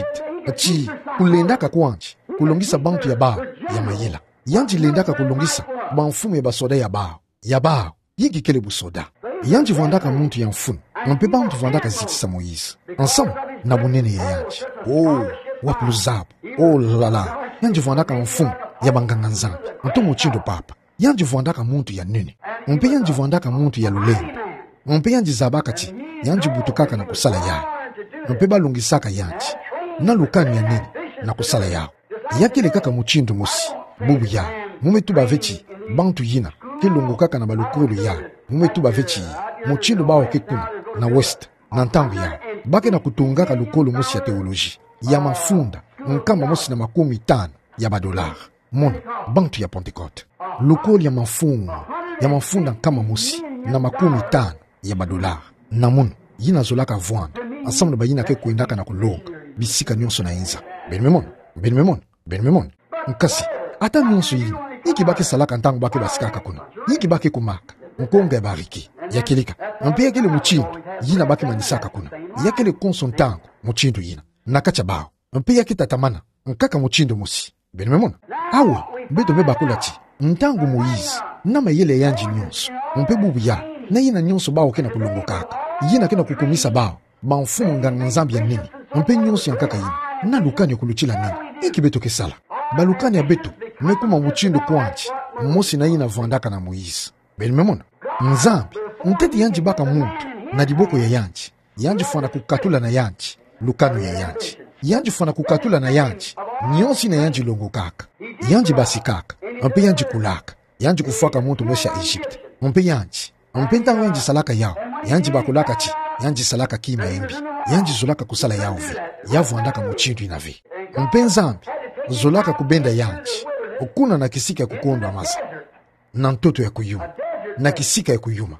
Achi kulendaka kwanji kulongisa bantu ya bao ya mayela. Yanji lendaka kulongisa banfumu ya basoda ya bao. Ya bao yiki kele busoda. Yanji vandaka muntu ya mfunu. Mpe bantu vandaka zitisa Moïse. Ensemble na bunene ya yanji. Oh, wapuluzabu. Oh lala. Yanji vandaka mfumu ya banganga nzambi. Mto mochindo papa. Yanji vandaka muntu ya nene. Mpe yanji vandaka muntu ya lulembe. Mpe yanji zabakati. Yanji butukaka na kusala yao. Mpe balungisaka yanji. Na lukani ya nene na kusala yao. Yakele kaka mochindo musi. Bubu ya. Mume tuba vechi. Bantu yina. Kilungu kaka na balukulu ya. Mume tuba vechi. Mochindo bao kekuna. Na west. Na ntangu ya. Bake na kutungaka lukulu musi ya teoloji. Ya mafunda. Nkamba musi na makumi tano ya badolar. Mona. Bantu ya Pentecote. Lukulu ya mafunda. Ya mafunda nkama musi. Na makumi tano ya badolar. Na mona. Yina zolaka vwanda. Ensemble ba yina ke kuendaka na kulonga. Bisika nyonso na inza. Ben memon. Ben memon. Ben memon. Nkasi. Ata nyonso yina. Iki bake salaka ntangu bake basikaka kuna. Iki bake kumaka. Nkonga ya bariki. Yakilika. Mpe yakele muchindo. Yina bake manisaka kuna. Yakele konso ntangu. Muchindo yina. Nakacha bao. Mpe yake tatamana. Nkaka muchindo musi. Ben memon. Awe. Beto me bakula chi. Ntangu Moïse. Nama yele yanji nyonso. Mpe bubu ya. Na yina nyonso bao kena kulongo kaka. Yina kena kukumisa bao. Banfumu nganga nzambi ya nini. Mpe nyonso yankaka yina. Na lukani kuluchila nini. Iki beto kesala. Balukani ya beto. Mekuma muchindo kwanji. Mosi na yina vandaka na Moïse. Ben memona. Nzambi. Nteti yanji baka muntu. Na diboko ya yanji. Yanji fana kukatula na yanji. Lukano ya yanji. Yanji fana kukatula na yanji. Nyonsi na yanji longo kaka. Yanji basi kaka. Mpe yanji kulaka. Yanji kufaka muntu mwesha Egypte. Mpe yanji. Mpe ntango yanji salaka yao. Yanji bakulaka chi. Yanji salaka kima embi. Yanji zolaka kusala yao vi. Yavu andaka muchindu inavi. Mpe nzambi. Zolaka kubenda yanji. Okuna na kisika ya kukonda maza. Na ntoto ya kuyuma. Na kisika ya kuyuma.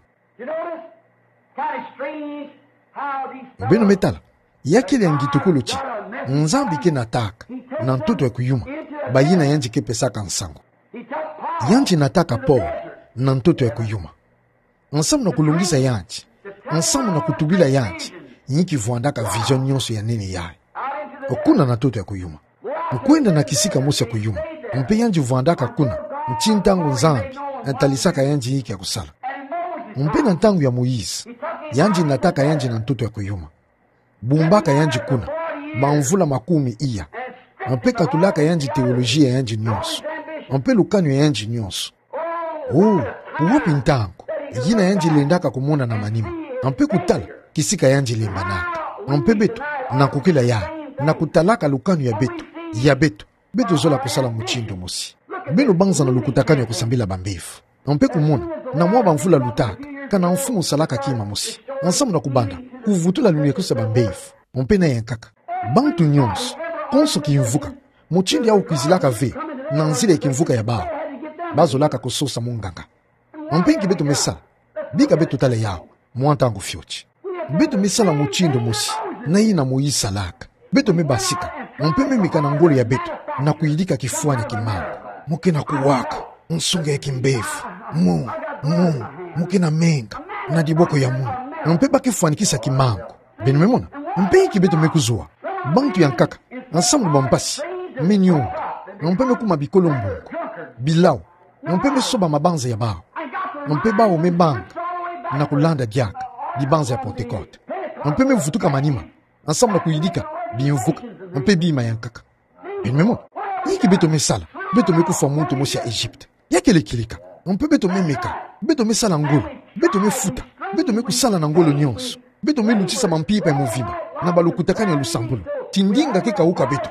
Mbeno metala. Yakile ya ngitukulu chi. Nzambi ke nataka. Na ntoto ya kuyuma. Bayina yanji ke pesaka nsango. Yanji nataka po. Na ntoto ya kuyuma. Nsamu na kulungisa yanji. Nsamu na kutubila yanji. Nyiki vuandaka vision nyonso ya nini yae. Okuna na ntoto ya kuyuma. Mkwenda na kisika musi ya kuyuma. Mpe yanji vuandaka kuna. Mchintangu nzambi. Natalisaka yanji hiki ya kusala. Mpe na ntangu ya Moïse. Yanji nataka yanji na ntoto ya kuyuma. Bumbaka yanji kuna. Maumvula makumi iya. Mpe katulaka yanji teolojia yanji nyonso. Mpe lukano ya yanji nyonso. Oh, uwapi ntangu. Yina yanji lendaka kumona na manima. Mpe kutala kisika yanji lembanaka. Mpe beto na kukila ya. Na kutalaka lukano ya beto. Ya beto. Beto zola kusala muchindo musi. Beno banza na lukutakano ya kusambila bambefu. Mpe kumona na mwa bamvula lutaka. Kana mfumu salaka kima musi. Ansamu na kubanda. Kuvutula lunia kusa bambefu. Mpe na yankaka. Bantu nyonso. Konso kimvuka. Muchindi au kizilaka ve. Na nzile kimvuka ya bao. Bazo laka kusosa munganga. Mpengi beto mesala. Bika beto tale yao. Mwantangu fyochi. Beto mesala muchindo musi. Na hii na Moïse laka. Beto mebasika. Mpe mimika na ngoli ya beto. Na kuilika kifuanya kimangu. Muke na kuwaka. Nsunga ya kimbefu. Mu. Mu. Muke na menga. Na diboko ya mu. Mpe baki fuanikisa kimangu. Beni memona. Mpe iki beto mekuzua. Bantu ya nkaka. Ansamu bampasi. Menyonga. Mpe mekuma bikolo mbungu. Bilau. Mpe mesoba mabanza ya bao. Mpe bao mebanga. Na kulanda diaka. Dibanza ya Pentecote. Mpe mevutuka manima. Ansamu na kuyidika. Bienvuka. Mpe bima ya nkaka. Beni memona. Iki beto mesala. Beto mekufa muntu mosi ya Egypte. Yakele kilika. Mpe beto memeka. Beto mesala ngolo. Beto mefuta. Beto mekusala na ngolo nyonso. Beto melutisa mampipa ya movimba. Na balukutakani ya lusambulo. Tindinga keka uka beto.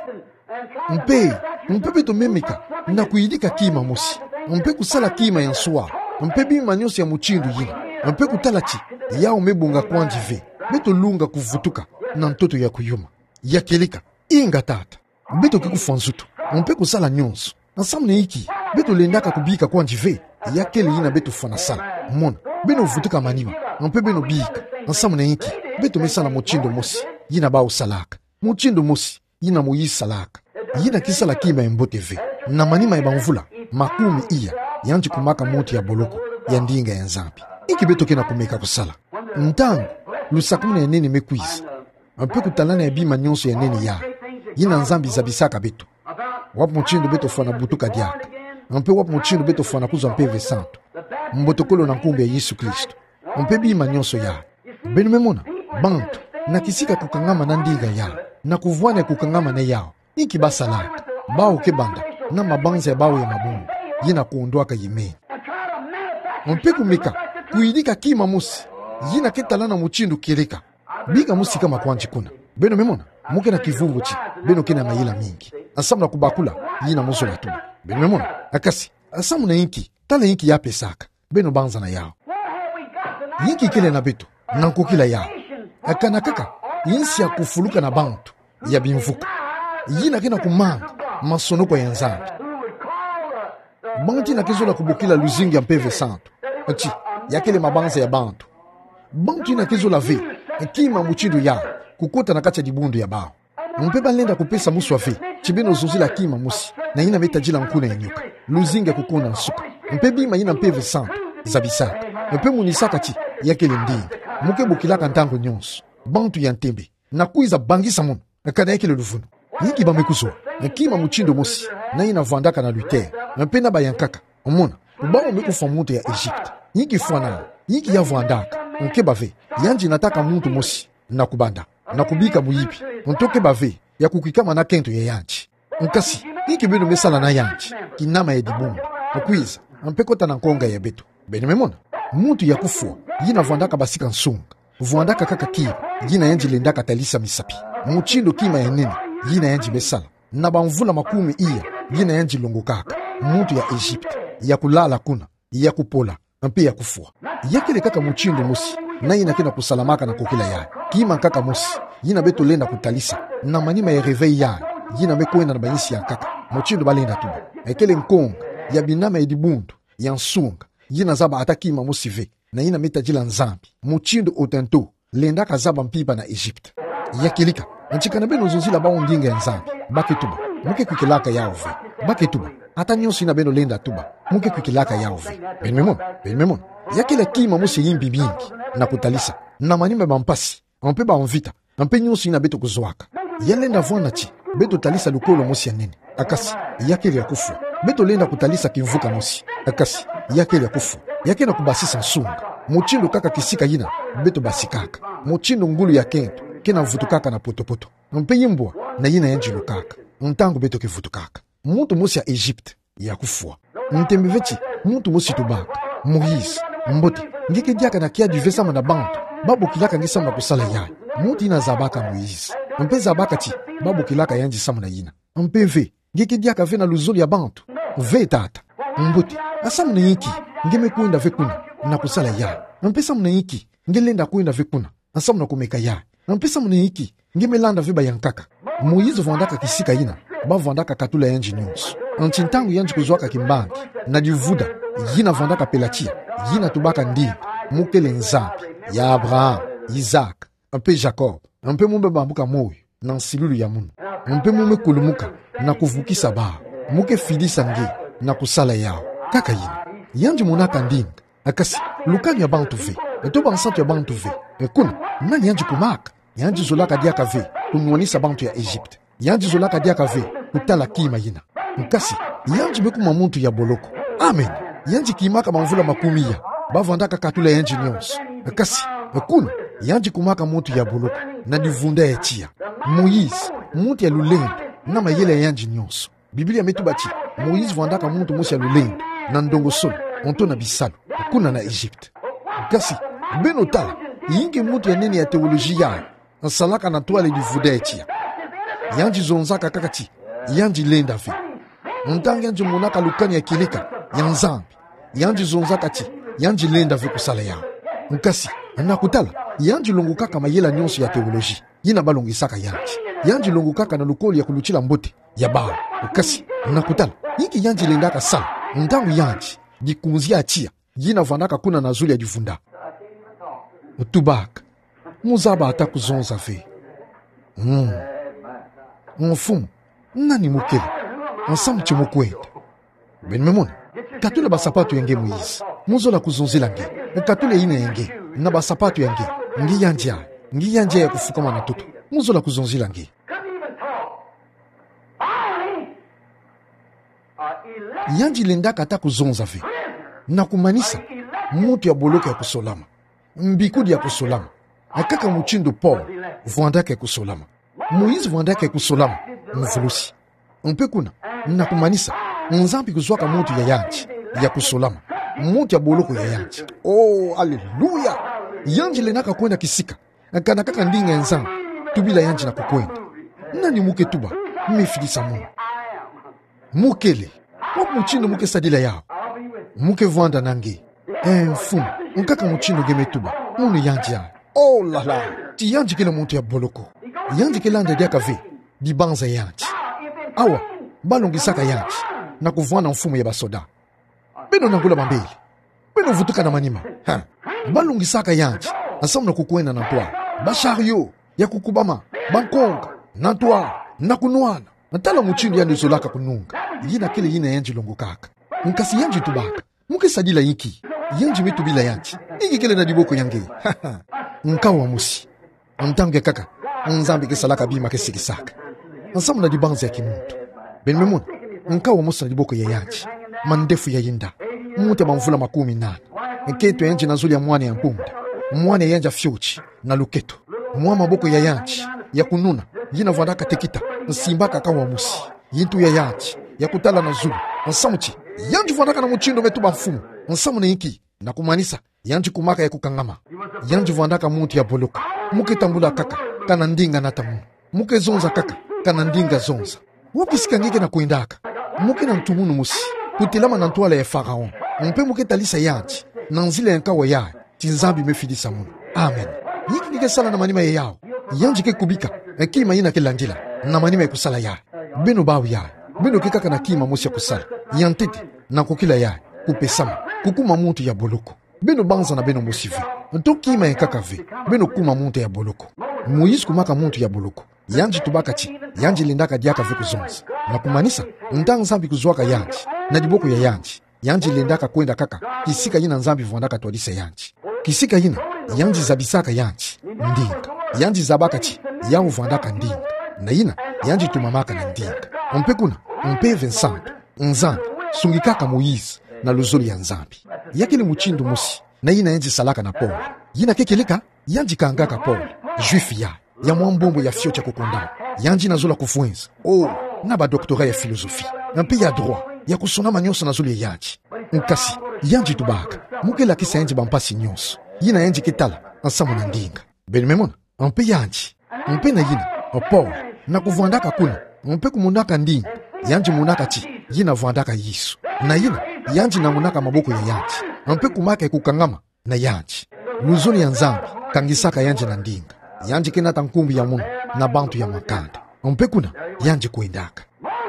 Mpe. Mpe beto memeka. Na kuyidika kima mosi. Mpe kusala kima ya nsua. Mpe bima nyonso ya muchindu yina. Mpe kutala chi. Yao mebunga kwanji ve. Beto lunga kuvutuka. Na ntoto ya kuyuma. Yakelika. Inga tata. Beto kikufa nzutu. Mpe kusala nyonso. Ansamne iki. Beto lendaka kubika kwanji ve. Yakele yina beto fana sala. Mona. Beno vutuka manima. Mpe beno bika. Ansamne iki. Beto mesala muchindo mosi. Yina bao salaka. Muchindo mosi. Yina Moïse salaka. Yina kisala kima ya mbote ve. Na manima ya bamvula. Makumi iya. Yanji kumaka moti ya boloko. Ya ndinga ya nzambi. Iki beto kena kumeka kusala. Ntangu. Lusakumuna ya neni mekwiza. Mpe kutalana ya bima nyonso ya neni ya. yina nzambi zabisaka betu wapu muchindo beto fana butuka diaka ampe wapu muchindo beto fana kuzo mpeve santo mbotokolo na nkumbi ya Yesu Kristo ampe bima nyonso ya benu memona bantu na kisika kukangama na ndiga ya na kuvwana kukangama na yao iki basalaka bao kebanda na mabanza ya bao ya mabungu yina kuondoaka yimeni ampe kumika kuidika kima musi yina ketalana muchindu kirika biga musi kama kwanji kuna beno memona muke na kivungu chi beno kena mayila mingi asamu na kubakula yina muso na tuma beno memona akasi asamu na inki tala inki ya pesaka beno banza na yao inki kile na beto na nkukila yao akana kaka yinsi ya kufuluka na bantu ya bimvuka yina kena kumanga masonoko ya nzambi banti na kizola kubukila luzingi ya mpeve santo achi yakele mabanza ya bantu bantu ina kizola ve kima muchindo yao kukota na kacha dibundu ya bao mpeba lenda kupesa musu wa ve chibeno zozila kima musi na ina meta jila mkuna ya nyuka luzingi ya kukuna nsuka mpebima ina mpeve santo zabisaka mpe munisaka chi yakele ndinga muke bukilaka ntango nyonso bantu ya ntembe na kuiza bangisa mono akana yakele luvunu yiki bamekuzwa kima muchindo musi na ina vandaka na lutere mpe na bayankaka omona ubao mekufa muntu ya Egypte yiki fwana yiki ya vandaka nke bave yanji nataka muntu musi na kubanda na kubika muyipi ntoke bave ya kukikama na kento ya yanji nkasi yiki beno mesala na yanji kinama ya dibundu nkwiza mpekota na nkonga ya beto beno memona muntu ya kufua yina vandaka basika nsunga vandaka kaka kiro yina yanji lendaka talisa misapi muchindo kima ya nene yina yanji besala na bamvula makumi iya yina yanji longo kaka muntu ya Egypte ya kulala kuna ya kupola mpe ya kufua yakele kaka muchindo musi na yina kena kusalamaka na kokila ya kima kaka musi yina beto lenda kutalisa na manima ya reveil ya yina mekwenda na bayisi ya kaka muchindo balenda tuba ekele nkonga ya binama ya dibundu ya nsunga yina zaba atakima musi ve na yina metajila nzambi muchindo otento lenda kazaba mpipa na Egypte yakilika nchikana beno zozila bao ndinga ya nzambi bake tuba muke kukilaka ya ove bake tuba ata nyonso ina beno lenda tuba muke kukilaka ya ove benmemona benmemona yakile kima musi yimbi mingi na kutalisa na manime bampasi ampe bamvita ampe nyonso ina beto kuzwaka yalenda vwana chi beto talisa lukolo musi ya nene akasi yakile ya kufu beto lenda kutalisa kimvuka musi akasi yakile ya kufu yakena kubasisa nsunga muchindo kaka kisika yina beto basikaka muchindo ngulu ya kento kena vutukaka na potopoto mpe yimbwa na yina yanjilo kaka ntango beto kivutukaka muntu musi ya Egypte ya kufua ntembe vechi muntu musi tubaka Moïse mbote ngeke diaka na kia duvesama na bantu babu kilaka ngisama kusala yayi mutu ina zabaka Moïse mpe zabaka chi babu kilaka yanji samu na yina mpe ve ngeke diaka ve na luzuli ya bantu ve tata mbote asamu na yiki ngeme kuenda ve kuna na kusala yayi mpe samu na yiki ngelenda kuenda ve kuna asamu na kumeka yayi mpe samu na yiki ngeme landa ve bayankaka Moïse vandaka kisika yina ba vandaka katula yanji nyonso nchintangu yanji kuzwaka kimbangi na divuda yina vandaka pelatia yina tubaka ndi mukele nzambi ya Abraham, Isaac, mpe Jacob mpe mumbe bambuka moyo na nsilulu ya munu mpe mume kulumuka na kuvukisa ba muke fidisa nge na kusala yao kaka yina yanji munaka ndinga akasi lukani ya bantu ve etoba nsantu ya bantu ve ekuna nani yanji kumaka yanji zolaka diaka ve kumwonisa bantu ya Egypte yanji zolaka diaka ve kutala kima yina nkasi yanji bekuma muntu ya boloko amen yanji kimaka mamvula makumia bavandaka katula yanji nyonso kasi ekuna yanji kumaka muntu ya boloko na divunda ya chia Moïse muntu ya lulendo na mayele yanji nyonso Biblia metubachi Moïse vandaka muntu musi ya lulendo na ndongo solo onto na bisalo ekuna na Egypte kasi beno tala yingi muntu ya nene ya teolojia ya nsalaka na toile divunda ya chia yanji zonzaka kakati yanji lenda ve ntangi yanji munaka lukani ya kilika ya nzambi yanji zonzaka chi yanji lenda ve kusala yao nkasi nakutala yanji longo kaka mayela nyonso ya teoloji yina balongisaka yanji yanji longo kaka na lukoli ya kuluchila mbote ya bao nkasi nakutala yiki yanji lendaka sala ntangu yanji dikunzi ya chia yina vandaka kuna na zuli ya divunda utubaka muzaba ataku zonza ve mm. Mfumu nani mukele ensemble chimukwenda benmemona katule basapatu yenge Moïse muzola kuzonzela nge katule ine yenge na basapatu yange ngi yanja ngi yanja ya kufukama na tutu muzola kuzonzela nge yanji lendaka ata kuzonza ve na kumanisa mutu ya boloko ya kusolama mbikudi ya kusolama akaka muchindo Paul vuandaka ya kusolama Moïse vuandaka ya kusolama mvulusi mpe kuna na kumanisa nzambi kuzwaka mutu ya yanji ya kusolama mutu ya boloko ya yanji. Oh, haleluya! Yanji lenaka kwenda kisika akana kaka ndinga ya nzambi tubila yanji na kukwenda nani muke tuba mefilisa mu mukele wapu muchindo muke sadila yao muke vuanda nange enfumu nkaka muchindo geme tuba munu yanji ya. Oh la la, ti yanji kila mutu ya boloko yanji kila ande diaka ve bibanza yanji awa balongisaka yanji na kuvuana mfumu ya basoda beno nangula bambeli beno vutuka na manima ha balongisaka yanji asamna kukwenda na toa bashario ya kukubama bankonga na toa na kunwana natala muchindo ya nizolaka kununga yina kile yina yanji longo kaka nkasi yanji tubaka muke sadila yiki yanji mitu bila yanji iki kile na diboko yange nkawa musi ntange kaka nzambi kesalaka bima kesikisaka nsamu na dibanza ya kimuntu ben memuna nkawa musi na diboko ya yanji mandefu ya yinda mute mamvula makumi nane nketo yanji nazuli ya mwane ya mpunda mwane yanja fyuchi na luketo mwa maboko ya yanji ya kununa yina vwadaka tekita nsimbaka kawa musi yintu ya yanji ya kutala na zulu nsamuchi yanji vwadaka na muchindo metuba mfumu nsamu na yiki na kumanisa yanji kumaka ya kukangama yanji vwadaka muntu ya boloka muke tambula kaka kana ndinga na tamu muke zonza kaka kana ndinga zonza wakisika ngeke na kuindaka muke na ntumunu musi kutilama na ntuala ya faraon mpe muke talisa yanji na nzile ya nkawa ya tinzambi mefilisa munu. Amen. Yiki kike sala na manima ya yao yanji ke kubika na kima yina ke landila na manima ya kusala ya beno bawu ya beno kikaka na kima musi ya kusala yantete na kukila ya kupesama kukuma muntu ya boloko beno banza na beno musivi nto kima ya kakave beno kuma muntu ya boloko Moïse kumaka muntu ya boloko yanji tubakachi yanji lindaka diaka ve kuzonza na kumanisa ndanga nzambi kuzwaka yanji na diboko ya yanji yanji lindaka kwenda kaka kisika yina nzambi vwandaka twadisa yanji kisika yina yanji zabisaka yanji ndinga yanji zabakachi yangu vwandaka ndinga na yina yanji tumamaka na ndinga mpe kuna mpe Vincent nzambi sungikaka Moïse na luzuli ya nzambi yakili muchindo musi na yina yanji salaka na Paul yina kekeleka yanji kangaka Paul juif ya ya mwambombo ya fio cha kukondana yanji nazula kufuenza oh na ba doktora ya filosofi mpe ya droit ya kusonama nyonso nazuli ya yanji nkasi yanji tubaka muke la kisa yanji bampasi nyonso yina yanji ketala ansamu na ndinga benimemona mpe yanji mpe na yina Paul na kuvandaka kuna mpe kumunaka ndinga yanji munaka chi yina vwandaka Yesu na yina yanji na munaka maboko ya yanji mpe kumaka kukangama na yanji luzoni ya nzambi kangisaka yanji na ndinga yanji kenata nkumbi ya munu na bantu ya makanda mpe kuna yanji kuindaka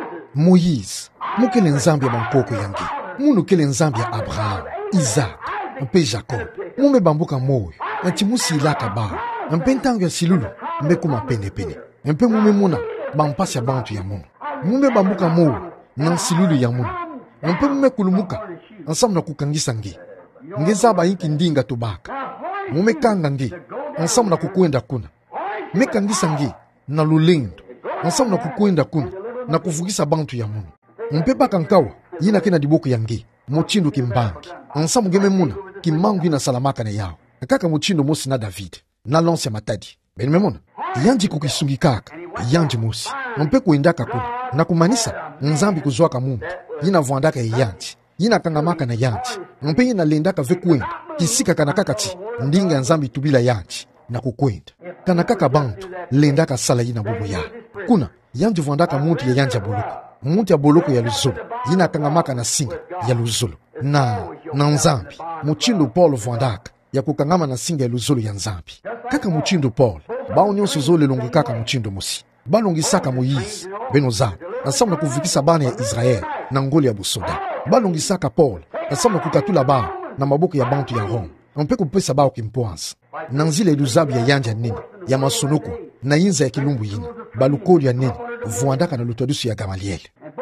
Moïse mukele nzambi ya bankoko yangi munu kele nzambi ya Abraham Isaac mpe Jacob mume bambuka moyo nti musilaka ba mpe ntango ya silulu mbe kuma pene pene mpe mume muna bampasi ya bantu ya munu mume bambuka moyo na silulu ya munu mpe mume kulumuka ansamu na kukangisa nge nge zaba yinki ndinga tubaka mume kanga nge ansamu na kukwenda kuna mekangisa nge na lulendo ansamu na kukwenda kuna na kuvugisa bantu ya munu mpe baka nkawa yina kena diboko ya nge muchindo kimbangi ansamu geme muna kimangu ina salamaka na yao kaka muchindo mosi na David na lonse matadi benimemona yanji kukisungi kaka yanji mosi mpe kuendaka kuna na kumanisa nzambi kuzwaka muntu yina vwandaka ya yanji yina kangamaka na yanji mpe yina lendaka ve kuenda kisika kana kakati ndinga ya nzambi tubila yanji na kukwenda kana kaka bantu lendaka sala yina bubu ya kuna yanji vwandaka muntu ya yanja boloko muntu ya boloko ya luzulu yina kangamaka na singa ya luzulu na na nzambi muchindo Paul vwandaka ya kukangama na singa ya luzulu ya nzambi kaka muchindo Paul bao nyonso zole longo kaka muchindo musi balongisaka Moïse beno zabi ansamu na kuvikisa bana ya Israel na ngoli ya busoda balongisaka Paul ansamu na kukatula bao na maboko ya bantu ya Rome mpe kupesa bao kimpoansa na nzila iluzabi ya yanja nini ya masunoko na yinza ya kilumbu yina balukoli ya nini vwandaka na lutwadusu ya Gamaliel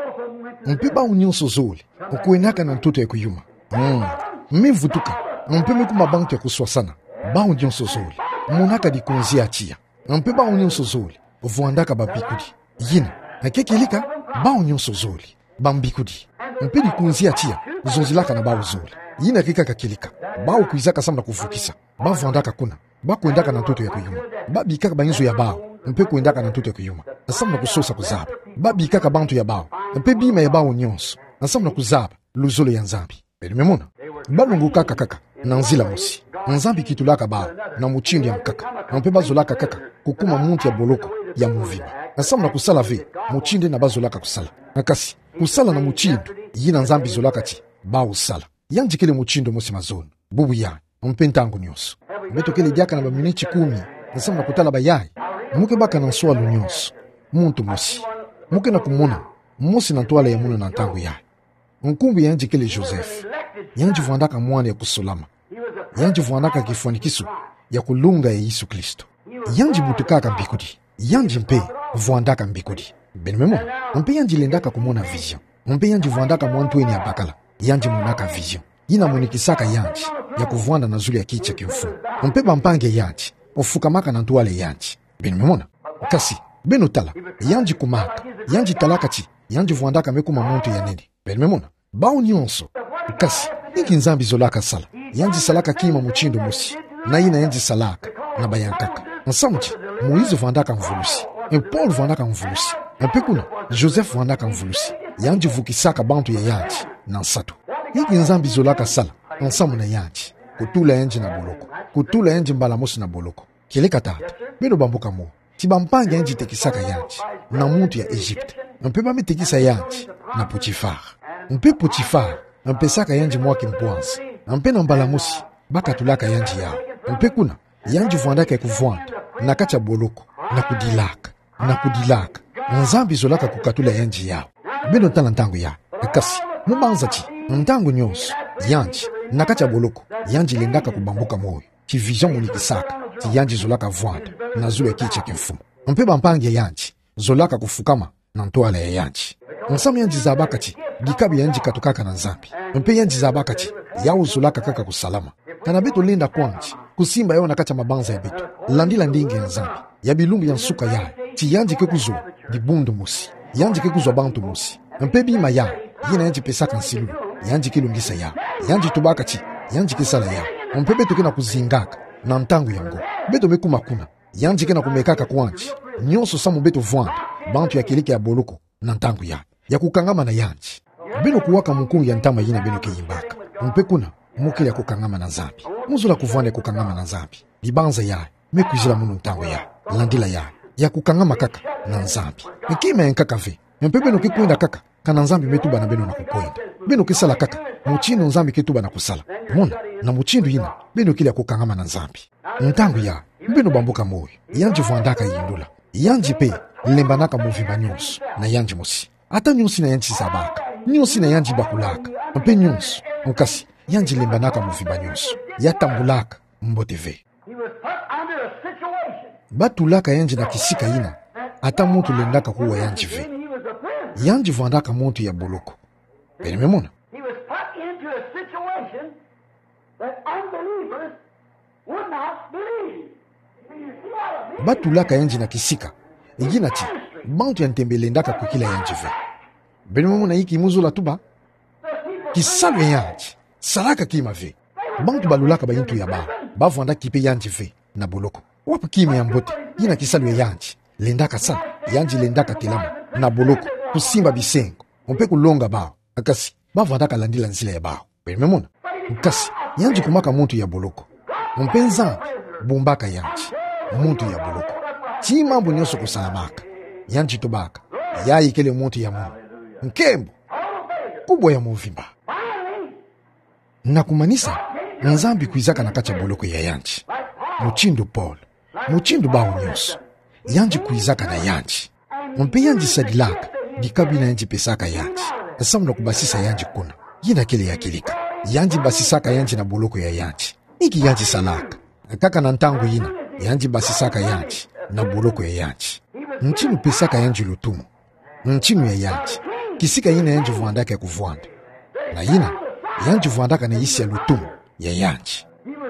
mpe bao nyonso zole ukuenaka na ntoto ya kuyuma mm. Mivutuka mpe mikuma bantu ya kuswasana bao nyonso zole munaka di konzi achia mpe bao nyonso zole vwandaka babikudi yina akekelika bao nyonso zole bambikudi mpedi kunzia tia zonzilaka na bao zuli yina kikaka kilika bao kuizaka samna kuvukisa bavandaka kuna bakuendaka na ntoto ya kuyuma babikaka bainzo ya bao mpe kuendaka na ntoto ya kuyuma asamna kusosa kuzaba babikaka bantu ya bao mpe bima ya bao nyonso asamna kuzaba luzolo ya nzambi belimemona balungukaka kaka na nzila mosi nzambi kitulaka bao na muchindi ya mkaka mpe bazolaka kaka kukuma muntu ya boloko ya muvima asamna kusala ve muchindi na bazolaka kusala nakasi kusala na muchindu yina nzambi zolaka ti bao sala yanjikele muchindo mosi mazonu bubu ya mpe ntango nyonso betokele diaka na baminiti kumi asamna kutala bayayi muke baka na nswalo nyonso muntu mosi muke na kumuna mosi na ntwala ya muna na ntango yayi nkumbu yanjikele Joseph yanjivwandaka mwana ya kusolama yanjivwandaka kifanikiso ya kulunga ya Yesu Kristo yanjibutukaka mbikudi yanji mpe vwandaka mbikudi benimemo mpe yanjilendaka kumona vision mpe yanjivwandaka mwantweni ya bakala yanjimonaka vision yina munikisaka yanji ya kuvwanda na zuli ya kicha kimfu mpe bampange yanji ofukamaka na ntwale yanji benimemona kasi beno tala yanji kumaka yanji talaka chi yanji vwandaka mekuma muntu ya nene benimemona bao nyonso kasi iki nzambi zolaka sala yanji salaka kima muchindo mosi na yina yanji salaka na bayankaka nsamuchi Moïse vwandaka mvulusi en Paul vwandaka mvulusi mpe kuna Joseph vwandaka mvulusi yanji vukisaka bantu ya yanji na nsato iki nzambi zolaka sala nsamu na yanji kutula yanji na boloko kutula yanji mbala mosi na boloko kileka tata beno bambuka mo tibampange yanji tekisaka yanji na muntu ya Egypte mpe bametekisa yanji na Potifar mpe Potifar mpe saka yanji mwaki mpwanzi mpe na mbala mosi bakatulaka yanji yao mpe kuna yanji vwandaka ya kuvwanda na kacha boloko na kudilaka na kudilaka nzambi zolaka kukatula yanji yao beno tala ntango ya kasi mubanza chi ntango nyonso yanji na kacha boloko yanji lendaka kubambuka moyo chi vision munikisaka ti yanji zolaka vwanda na zulu ya kicha kimfumu mpe bampange yanji zolaka kufukama na ntwala ya yanji nsamu yanji zabaka chi dikabi yanji katukaka na nzambi mpe yanji zabaka chi yao zolaka kaka kusalama kana beto linda kwanji kusimba yao nakacha mabanza ya beto landila ndingi ya nzambi ya bilumbu ya nsuka yae ti yanji kekuzwa dibundu musi yanji kekuzwa bantu musi mpe bima yao yina yanji pesaka nsilulu yanji kilungisa yao yanji tubaka chi yanji kisala yao mpe beto kena kuzingaka na ntangu yango beto mekuma kuna yanji kena kumekaka kwanji nyonso samu beto vwanda bantu ya kilike ya boloko na ntangu ya ya kukangama na yanji beno kuwaka mukungu ya ntama yina beno kiyimbaka mpe kuna mukile ya kukangama na nzambi muzula kuvwanda ya kukangama na nzambi bibanza ya mekuzila munu ntango ya landila ya ya kukangama kaka na nzambi nikima ya nkaka ve mpe beno kikwenda kaka kana nzambi metuba na beno na kukwenda beno kisala kaka muchino nzambi kituba na kusala mona na muchindu yina beno kile ya kukangama na nzambi ntango ya beno bambuka moyo yanji vwandaka yindula yanji pe lembanaka muvimba nyonso na yanji mosi ata nyonsi na yanji zabaka nyonsi na yanji bakulaka mpe nyonso nkasi yanji lembanaka muvimba nyonso yatambulaka mbote ve batulaka yanji na kisika yina ata muntu lendaka kuwa yanji ve yanji vwandaka muntu ya boloko belimemona batulaka yanji na kisika yina ti bantu ya ntembelendaka kukila yanji ve belimemona yiki muzula tuba kisalu ya yanji salaka kima ve bantu balulaka bayintu ya ba bavwanda kipe yanji ve na boloko wapu kima ya mbote yina kisalu ya yanji lendaka sala yanji lendaka telama na boloko kusimba bisengo mpe kulonga bao akasi bavwandaka landila nzila ya bao belimemona nkasi yanji kumaka muntu ya boloko mpe nzambi bumbaka yanji muntu ya boloko ti mambo nyonso kusalabaka yanji tobaka yayikele muntu ya munu nkembo kubwa ya muvimba na kumanisa nzambi kuizaka na kacha boloko ya yanji muchindu Paul muchindu bao nyonso yanji kuizaka na yanji mpe yanji sadilaka dikabi na yanji pesaka yanji asamuna kubasisa yanji kuna yina kele ya kilika yanji basisaka yanji na boloko ya yanji iki yanji salaka kaka na ntango yina yanji basisaka yanji na boloko ya yanji nchinu pesaka yanji lutumu nchinu ya yanji kisika yina yanji vwandaka ya kuvwanda na yina yanji vwandaka na isi ya lutumu ya yanji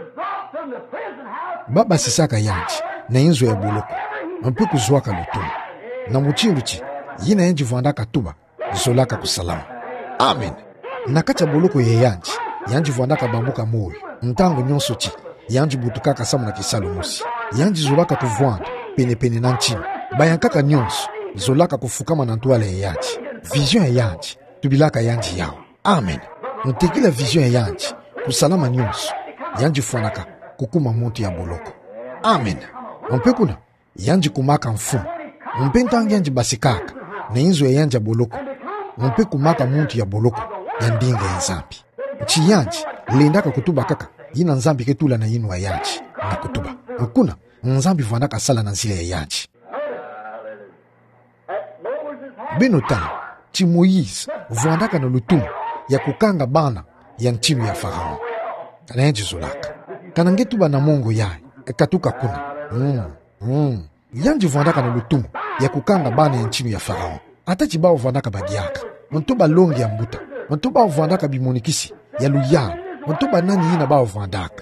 baba sisaka yanji na inzo ya boloko mpe kuzwaka lutumu na muchindu chi yina yanji vwandaka tuba zolaka kusalama Amen. Nakacha boloko ya yanji yanji vwandaka bambuka moyo ntango nyonso ti yanji butukaka samu na kisalo musi yanji zolaka kuvwanda pene pene na nchini bayankaka nyonso zolaka kufukama na ntwala ya yanji vision ya yanji tubilaka yanji yao. Amen. Ntekila vision ya yanji kusalama nyonso yanji fwanaka kukuma muntu ya boloko. Amen. Mpe kuna yanji kumaka mfumu mpe ntango yanji basikaka na inzo ya yanji ya boloko mpe kumaka muntu ya boloko ya ndinga ya nzambi nchi yanji lendaka kutuba kaka yina nzambi ketula na yinu wa yanji na kutuba nkuna nzambi vwandaka sala na zile ya yanji. Beno tano chi Moïse vwandaka na lutumu ya kukanga bana ya nchinu ya Farao na yanji zolaka kana ngetuba na mongo yae katuka kuna mm, mm. yanji vwandaka na lutumu ya kukanga bana ya nchinu ya Farao ata chibao vwandaka badiaka mtuba longi ya mbuta mtuba vwandaka bimonikisi ya luyao mtuba nani yina bao vwandaka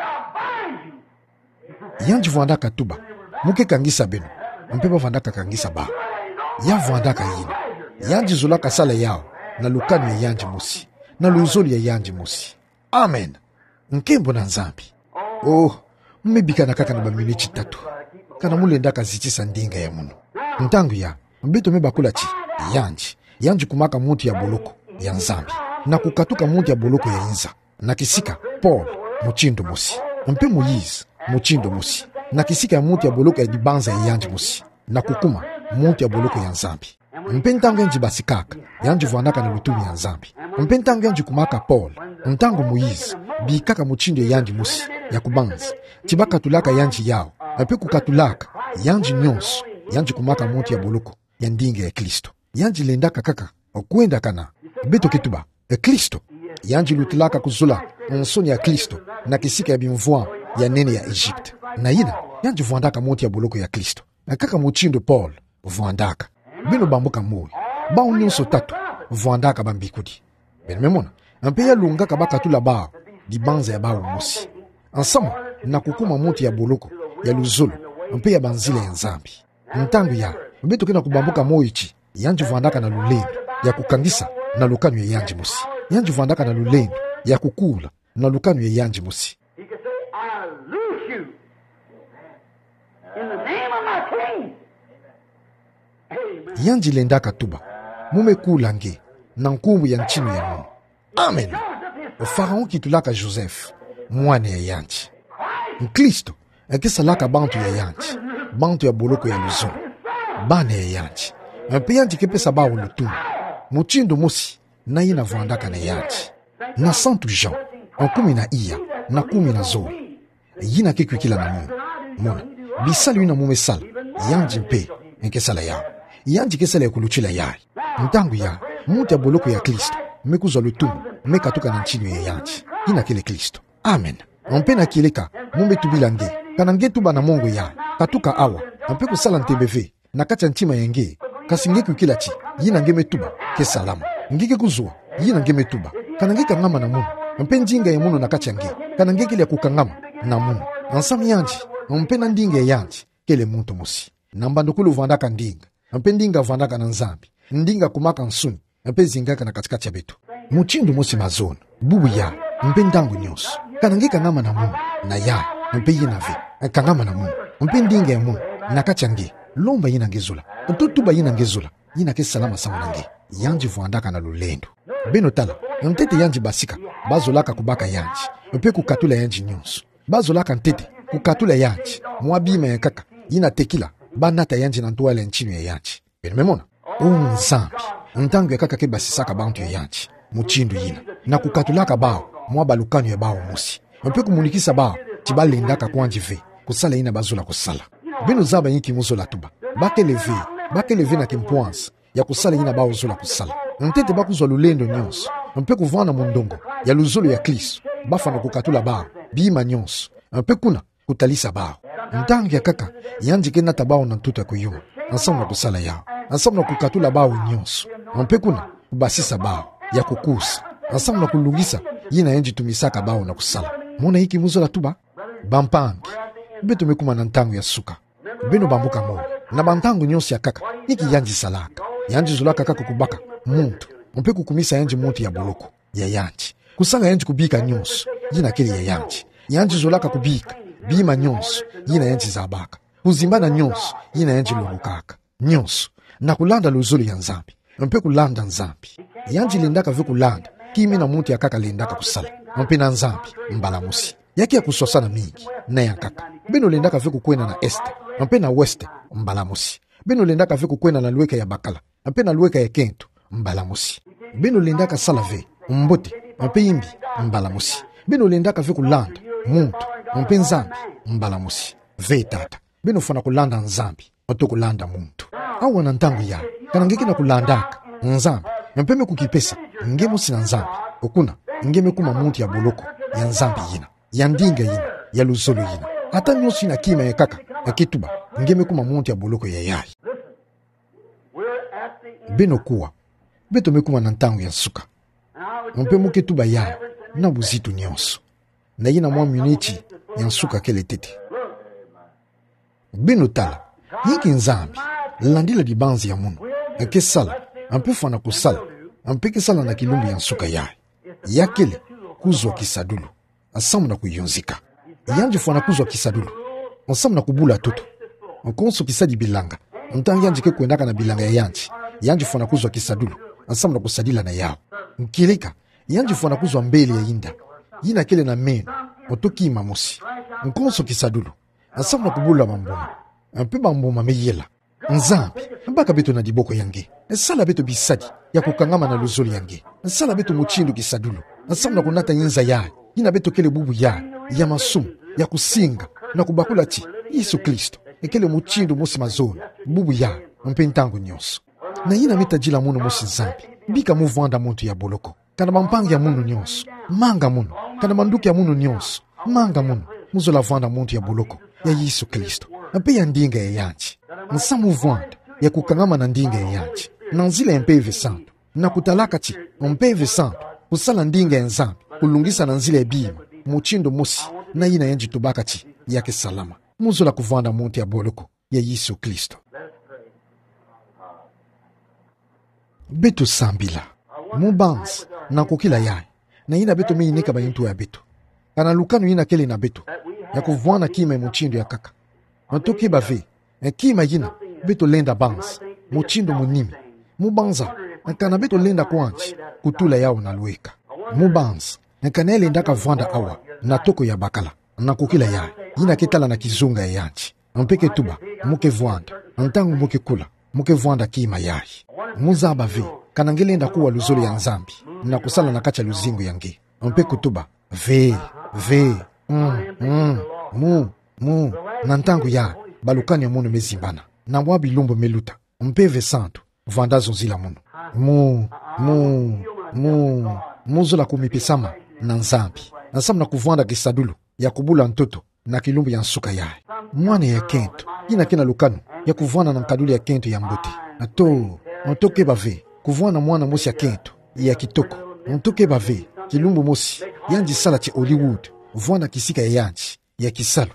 yanji vwandaka tuba muke kangisa beno mpeba vwandaka kangisa ba ya vwandaka yina yanji zolaka sala yao na lukanu ya yanji musi na luzoli ya yanji musi. Amen. Nkembo na nzambi oh mmebika na kaka na baminichi tatu kana mule ndaka zichisa ndinga ya muno ntangu ya mbito mebakula chi yanji yanji kumaka muntu ya boloko ya nzambi na kukatuka muntu ya boloko ya inza na kisika Paul muchindo musi mpe Moïse muchindo musi na kisika ya muntu ya boloko ya dibanza ya yanji musi na kukuma muntu ya boloko ya nzambi mpe ntango yanji basikaka yanji vwandaka na lutumi ya nzambi mpe ntango yanji kumaka Paul ntango Moïse bikaka muchindo ya yanji musi ya kubanza chibaka tulaka yanji yao mpe kukatulaka yanji nyonso yanji kumaka muntu ya boloko ya ndinga ya Kristo yanji lendaka kaka okuenda kana beto kituba e Kristo yanji lutilaka kuzula nsoni ya Kristo na kisika ya bimvwa ya nene ya Egypte na yina yanji vwandaka muntu ya boloko ya Kristo na kaka muchindo Paul vwandaka bino bambuka moyo bao nyonso tatu vwandaka bambikudi beno memona mpe ya lungaka bakatula bao dibanza ya bao musi ensemble na kukuma muntu ya boloko ya luzulu mpe ya banzile ya nzambi ntangu ya beto kena kubambuka moyo chi yanji vwandaka na lulendo ya kukangisa na lukanu ya yanji musi yanji vwandaka na lulendo ya kukula na lukanu ya yanji musi. Yanji lendaka tuba mume kula nge na nkumbu ya nchinu ya mumu. Amen. O Farao kitulaka Joseph mwane ya yanji Nkristo ekisalaka bantu ya yanji bantu ya boloko ya luzulu bane ya yanji mpe yanji kepesa bao lutumu muchindo musi na yina vwandaka na yanji na Santu Jean nkumi na iya na kumi na zori yina kekwikila na mumu mona bisali yina mume sala yanji mpe nkesala yao yanji kesala ya kuluchila yai ntangu ya mutu ya boloko ya Kristo mekuzwa lutumu mekatuka na nchinu ya yanji yina kele Kristo. Amen. Mpe na kileka mume tubila nge kana nge tuba na mongo ya katuka awa mpe kusala ntembeve na kacha nchima yenge kasi nge kukila chi yina nge metuba ke salama ngike kuzua yina nge metuba kana nge kangama na muno mpe njinga ya muno na kacha nge kana nge kile kukangama na muno ansam yanji mpe na ndinga ya yanji kele muntu musi nambando kulu vwandaka ndinga mpe ndinga vwandaka na nzambi ndinga kumaka nsuni mpe zingaka na katikati ya betu muchindu musi mazono bubu ya mpe ndangu nyonso kana nge kangama na muno na ya mpe yina ve kangama na muno mpe ndinga ya muno na kacha nge lomba yina ngezula ntutuba yina ngezula yina ke salama sama nange yanji vwandaka na lulendo beno tala ntete yanji basika bazolaka kubaka yanji mpe kukatula yanji nyonso bazolaka ntete kukatula yanji mwabima ya kaka yina tekila banata yanji na ntuwala nchinu ya yanji beno memona o nzambi ntangu ya kaka ke basisaka bantu ya yanji muchindu yina na kukatulaka bao mwaba lukanu ya bao musi mpe kumulikisa bao chibalendaka kwanji ve kusala yina bazola kusala beno zaba yiki muzola tuba bakeleve bakeleve na kimpuansa ya kusala yina bao zola kusala ntete bakuzwa lulendo nyonso mpe kuvana mundongo ya luzolo ya Kristo bafana kukatula bao bima nyonso mpe kuna kutalisa bao ntangu ya kaka yanji ke nata bao na ntuta kuyuma ensemble na kusala yao ensemble na kukatula bao nyonso mpe kuna kubasisa bao ya kukusa ensemble na kulungisa yina yanji tumisaka bao na kusala mona hiki muzola tuba bampambi beto mekuma na ntangu ya suka beno bambuka mo na bantangu nyonso ya kaka hiki yanji salaka yanji zulaka kaka kubaka muntu mpe kukumisa yanji mutu ya boloko ya yanji kusanga yanji kubika nyonso yina kele ya yanji yanji zolaka kubika bima nyonso yina yanji zabaka kuzimbana nyonso yina yanji lolukaka nyonso na kulanda luzulu ya nzambi mpe kulanda nzambi yanji lendaka ve kulanda kimi na mutu ya kaka lendaka kusala mpe na nzambi mbalamusi yaki ya kusosana mingi na ya kaka beno lendaka ve kukwena na este mpe na weste mbalamusi beno lendaka ve kukwena na lueka ya bakala mpe na lueka ya kento mbalamusi beno lendaka salave mbote mpe imbi mbalamusi beno lendaka ve kulanda muntu mpe nzambi mbalamusi ve tata beno fana kulanda nzambi oto kulanda muntu awa na ntango ya kana ngeke na kulandaka nzambi mpe kukipesa ngemusi na nzambi okuna ngeme kuma muntu ya boloko ya nzambi yina ya ndinga yina ya luzolo yina ata nyosi na kima ya kaka ya kituba ngeme kuma muntu ya boloko ya yai beno kuwa beto mekuma na ntango ya suka mpe muke tuba ya na buzitu nyonso na yina mwa miniti ya suka kele tete beno tala yiki nzambi landila di banzi ya munu nke sala mpe fana kusala mpe kisala na kilumbu ya suka ya ya kele kuzwa kisadulu asamu na kuyonzika yanji fana kuzwa kisadulu asamu na kubula toto nkonso kisadi bilanga ntangi yanji ke kuendaka na bilanga ya yanji yanji fana kuzwa kisadulu asamu na kusadila na yao nkilika yanji fana kuzwa mbele ya inda yina kele na meno otoki imamusi nkonso kisadulu asamu na kubula bambuma mpe bambuma meyela nzambi mbaka beto na diboko yange nsala beto bisadi ya kukangama na luzoli yange nsala beto muchindu kisadulu asamu na kunata yinza ya yina beto kele bubu ya ya masumu ya kusinga na kubakula ti Yesu Kristo ekele muchindu musi mazoni bubu ya mpe ntango nyonso na yina metajila munu musi nzambi bika muvwanda muntu ya boloko kana mampangi ya munu nyonso manga munu kana manduki ya munu nyonso manga munu muzola vwanda muntu ya boloko ya Yesu Kristo mpe ya ndinga ya yanji nsa muvwanda ya kukangama na ndinga ya yanji na nzila ya mpeve santo na kutalaka ti mpeve santo kusala ndinga ya nzambi kulungisa na nzila ya bima muchindo musi na yina yanji tubaka ti yake salama muzola kuvwanda muntu ya boloko ya Yesu Kristo beto sambila mubansi na kukila yae na yina beto meyinika bayintu ya beto kana lukanu yina kele na beto ya kuvwana kima muchindo ya kaka ntoke bave kima yina beto lenda bansi muchindo munimi mubanza kana beto lenda kwanchi kutula yao na lueka mubansi kana elenda kavwanda awa na toko ya bakala na kukila yae yina ketala na kizunga ya yanchi mpeke tuba muke vwanda ntangu muke kula muke vwanda kima yae muzaba ve kana ngelenda kuwa luzolo ya nzambi na kusala na kacha luzingo yange mpe kutuba ve ve mm, mm, mu mu na ntangu ya balukani ya munu mezimbana na mwabi lumbo meluta mpe ve santo vandazo zila munu mu mu mu muzola kumipisama na nzambi na samu na kuvwanda kisadulu ya kubula ntoto na kilumbu ya nsuka yae mwane ya kento yina kena lukanu ya kuvwana na nkaduli ya kento ya mbote ato ntoke bave kuvwana mwana mosi ya kento ya kitoko ntoke bave kilumbu mosi yanji sala che Hollywood vwana kisika ya yanji ya kisalo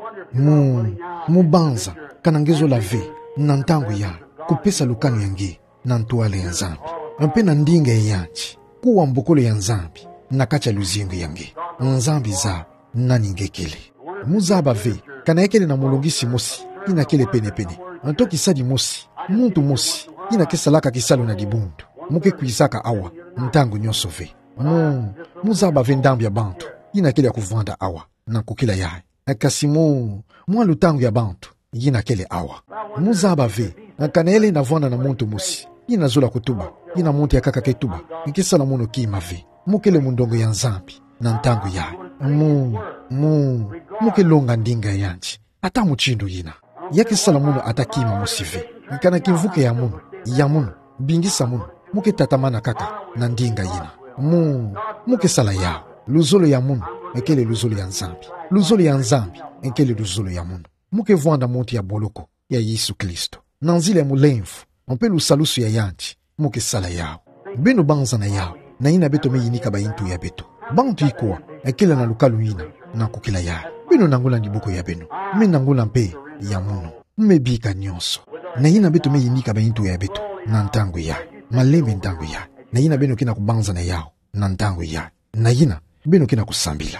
mu mubanza kana ngezo lave na ntango ya kupesa lukanu yange na ntuale ya nzambi mpe na ndinga ya yanji kuwa mbokolo ya nzambi na kacha luzingo yange nzambi za nani ngekele muzaba ve kana ekele na mulungisi mosi ina kele pene pene ntoki sadi mosi muntu mosi ina kesalaka kisalo na dibundu muke kuisaka awa ntango nyonso ve mu muzaba ve ndambi ya bantu ina kele ya kuvwanda awa na kukila yae kasi mu mwa lutango ya bantu ina kele awa muzaba ve kana ele na vwanda na muntu mosi ina zola kutuba ina muntu ya kaka ketuba nkisala muno kima ve mukele mundongo ya nzambi na ntango yae mu mu muke longa ndinga yanji ata muchindo yina yake sala muno atakima musive nkana kimvuke ya muno ya muno bingisa muno muke tatamana kaka na ndinga yina mu muke sala yao luzolo ya muno ekele luzolo ya nzambi luzolo ya nzambi ekele luzolo ya muno muke vwanda muntu ya boloko ya Yesu Kristo na nzile mulemfu mpe lusalusu ya yanji muke sala yao beno banza na yao na ina beto meyinika bayintu ya beto bantu ikuwa ekele na lukalu yina na kukila ya beno nangula ndibuko ya beno me nangula mpe ya muno mmebika nyonso na yina beto meyinika bayintu ya beto na ntango ya malembe ntango ya na yina beno kina kubanza na yao na ntango ya na yina beno kina kusambila.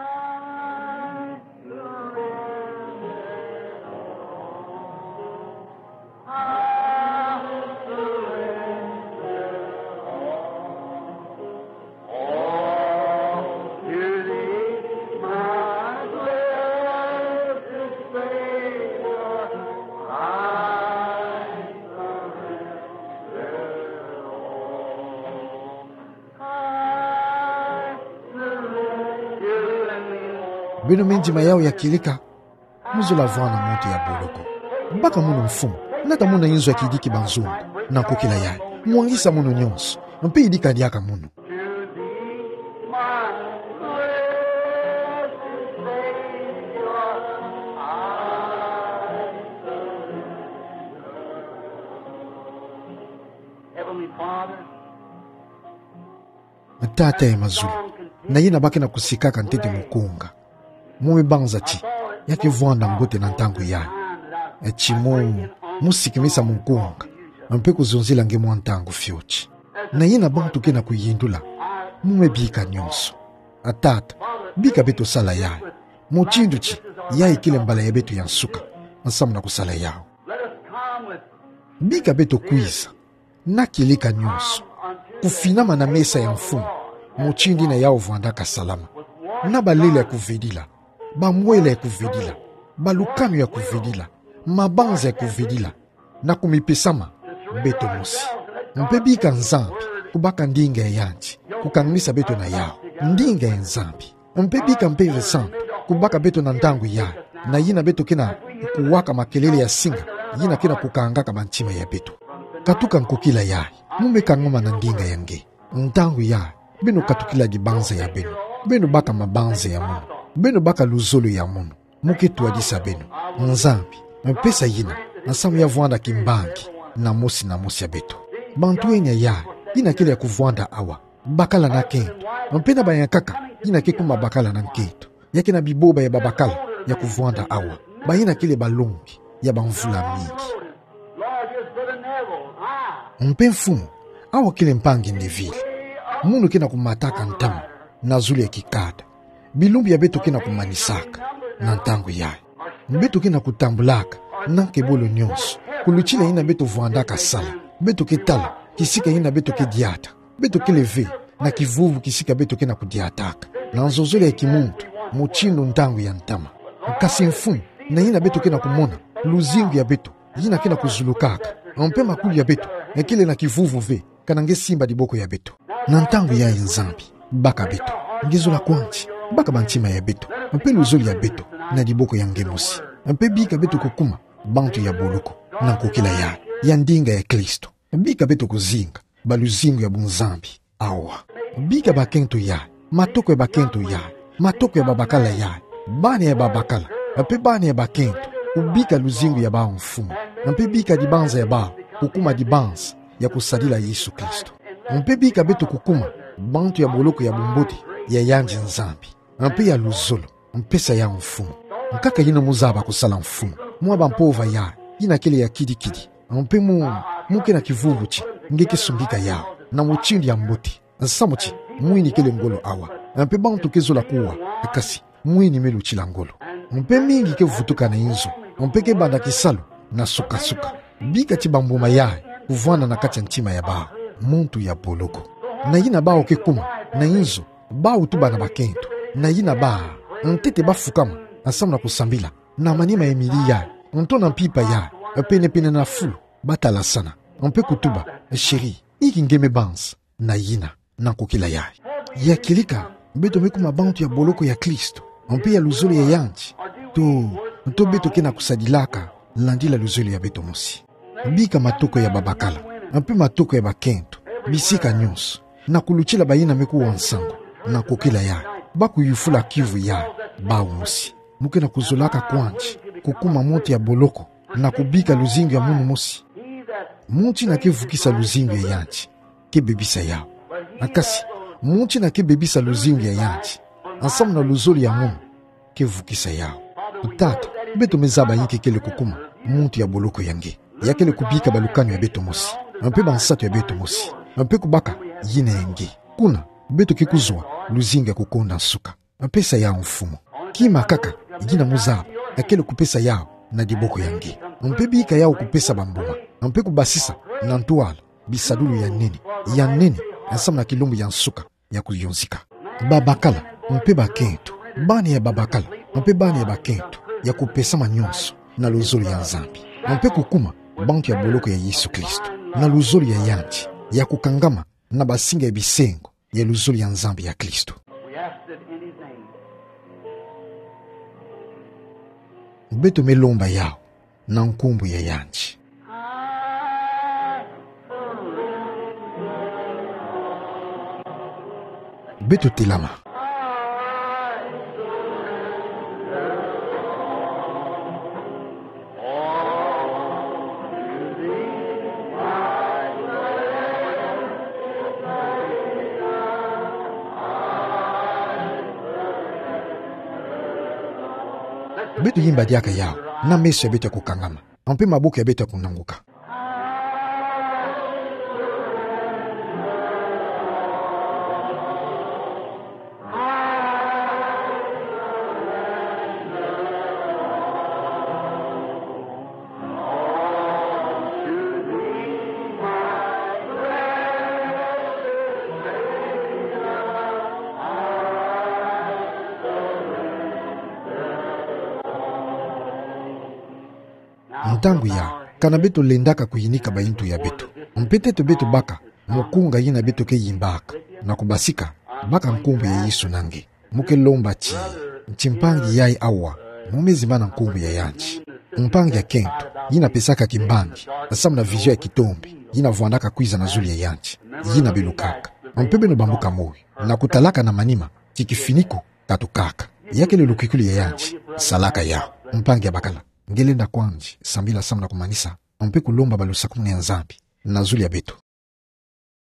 Beno menjima yao ya kilika muzo la vwana monte ya boloko mbaka muno mfumu nata muna yinzo ya kidiki banzungu na kukila yae mwangisa muno nyonso mpe idika diaka muno. Tata ya mazulu na yina baki na kusikaka ntete mukunga mume banza chi yake vwanda mbote na ntango ya echi mu musikimisa mukunga mpe kuzunzila nge mwantango fyochi na yina bantu kena kuyindula mume bika nyonso atata bika beto sala ya muchindu chi ya ikile mbala ya beto yansuka nsamu na kusala yao bika beto kuiza na kilika nyonso kufinama na mesa ya mfumu muchindi na yao vwandaka salama na balile ya kuvedila bamwele ya kuvedila balukano ya kuvedila mabanza ya kuvedila na kumipesama beto mosi mpe bika nzambi kubaka ndinga ya yanji kukangmisa beto na yao ndinga ya nzambi mpe bika mpe resambi kubaka beto na ntangu ya na yina beto kena kuwaka makelele ya singa yina kena kukangaka banchima ya beto katuka nkokila ya mume kangoma na ndinga yange ntangu ya beno katukila di banza ya beno beno baka mabanza ya muno beno baka luzolo ya muno muke tuadisa beno nzambi mpesa yina na samu ya vwanda kimbangi na mosi na mosi ya beto bantu enya ya yina kile ya kuvwanda awa bakala na kento mpena bayakaka yina kekuma bakala na kento yake na biboba ya babakala ya kuvwanda awa bayina kile balongi ya banvula mingi mpe mfumu awa kile mpangi ndevile munu kena kumataka ntamu na zuli ya kikada bilumbi ya beto kena kumanisaka na ntango yae beto kena kutambulaka na kebolo nyonso kuluchila yina beto vwandaka sala beto ketala kisika yina beto ke diata beto keleve na kivuvu kisika beto kena kudiataka na nzozole ya kimuntu muchindo ntango ya ntama kasi mfumu na yina beto kena kumona luzingu ya beto yina kena kuzulukaka mpe makulu ya beto ekele na kivuvu ve kanange simba diboko ya beto na ntango ya nzambi baka beto ngizola kwanchi baka banchima ya beto mpe luzoli ya beto na diboko ya ngemosi mpe bika beto kukuma bantu ya boloko na nkokila ya ya ndinga ya Kristo bika beto kuzinga baluzingo ya bunzambi awa bika bakento ya matoko ya bakento ya matoko ya babakala ya bane ya babakala mpe bane ya bakento ubika luzingo ya bao mfumu mpe bika dibanza ya bao kukuma dibanza ya kusadila Yesu Kristo mpe bika beto kukuma bantu ya boloko ya bumboti ya yanji nzambi mpe ya luzolo mpesa ya mfumu nkaka yina muzaba kusala mfumu mwaba mpova ya yina kile ya kidikidi mpe mu muke na kivuvu chi ngeke sungika yao na muchindi ya mboti nsamuchi mwini kile ngolo awa mpe bantu kezola kuwa kasi mwini melu chila ngolo mpe mingi ke vutuka na inzo mpe ke banda kisalo na suka suka bika chibambuma ya kuvwana na kati nchima ya bao muntu ya boloko na yina bao ke kuma na inzo bao tuba na bakento na yina ba ntete bafukama asamu na kusambila na manima ya mili ya ntona mpipa ya pene pene na fulu batala sana mpe kutuba sheri iki ngeme bans na yina na kukila ya ya kilika beto mekuma bantu ya boloko ya Kristo mpe ya luzoli ya yanchi to to beto kena kusadilaka landila luzoli ya beto mosi bika matoko ya babakala mpe matoko ya bakento bisika nyonso na kuluchila bayina meku wansango na kukila ya baku yufula kivu ya bao mosi muke na kuzolaka kwanchi kukuma monte ya boloko na kubika luzingo ya munu mosi munchi na kevukisa luzingo ya yanchi kebebisa yao nakasi munchi na kebebisa luzingo ya yanchi ansamu na luzoli ya munu kevukisa yao utata beto mezaba yike kele kukuma muntu ya boloko yange yakele kubika balukano ya beto mosi mpe bansato ya beto mosi mpe kubaka yinenge kuna beto kikuzwa luzinga kukonda nsuka pesa yao mfumo kima kaka yina muzaba akele kupesa yao na diboko yangi mpe bika yao kupesa bambuma mpe kubasisa na ntuala bisadulu ya nene ya nene ensamna kilumbu ya nsuka ya kuyonzika babakala mpe bakentu bani ya babakala mpe bani ya bakentu ya kupesa manyonso na luzolo ya nzambi mpe kukuma banki ya boloko ya Yesu Kristo na luzolo ya yanji ya kukangama na basinga ya bisengo ya luzolo ya nzambi ya Kristo. Beto melomba yao na nkumbu ya yanji. Beto tilama. Beto yimba diaka yao na meso ya beto ya kukangama ampe mabuku ya beto ya kunanguka. Ntangu ya kana beto lendaka kuyinika baintu ya beto mpeteto beto baka mukunga yina beto ke yimbaka na kubasika baka nkumbu ya Yesu nange muke lomba chi nchimpangi yai awa mumezi mana nkumbu ya yanchi mpangi ya kento yina pesaka kimbangi asamu na vizio ya kitombi yina vuandaka kwiza na zuli ya yanchi yina belukaka mpebe no bambuka moyo na kutalaka na manima kikifiniko katukaka yake lelukikuli ya yanchi salaka ya mpangi ya bakala ngelenda kwanji sambila samna kumanisa mpe kulomba balusa kumne ya nzambi na zuli ya beto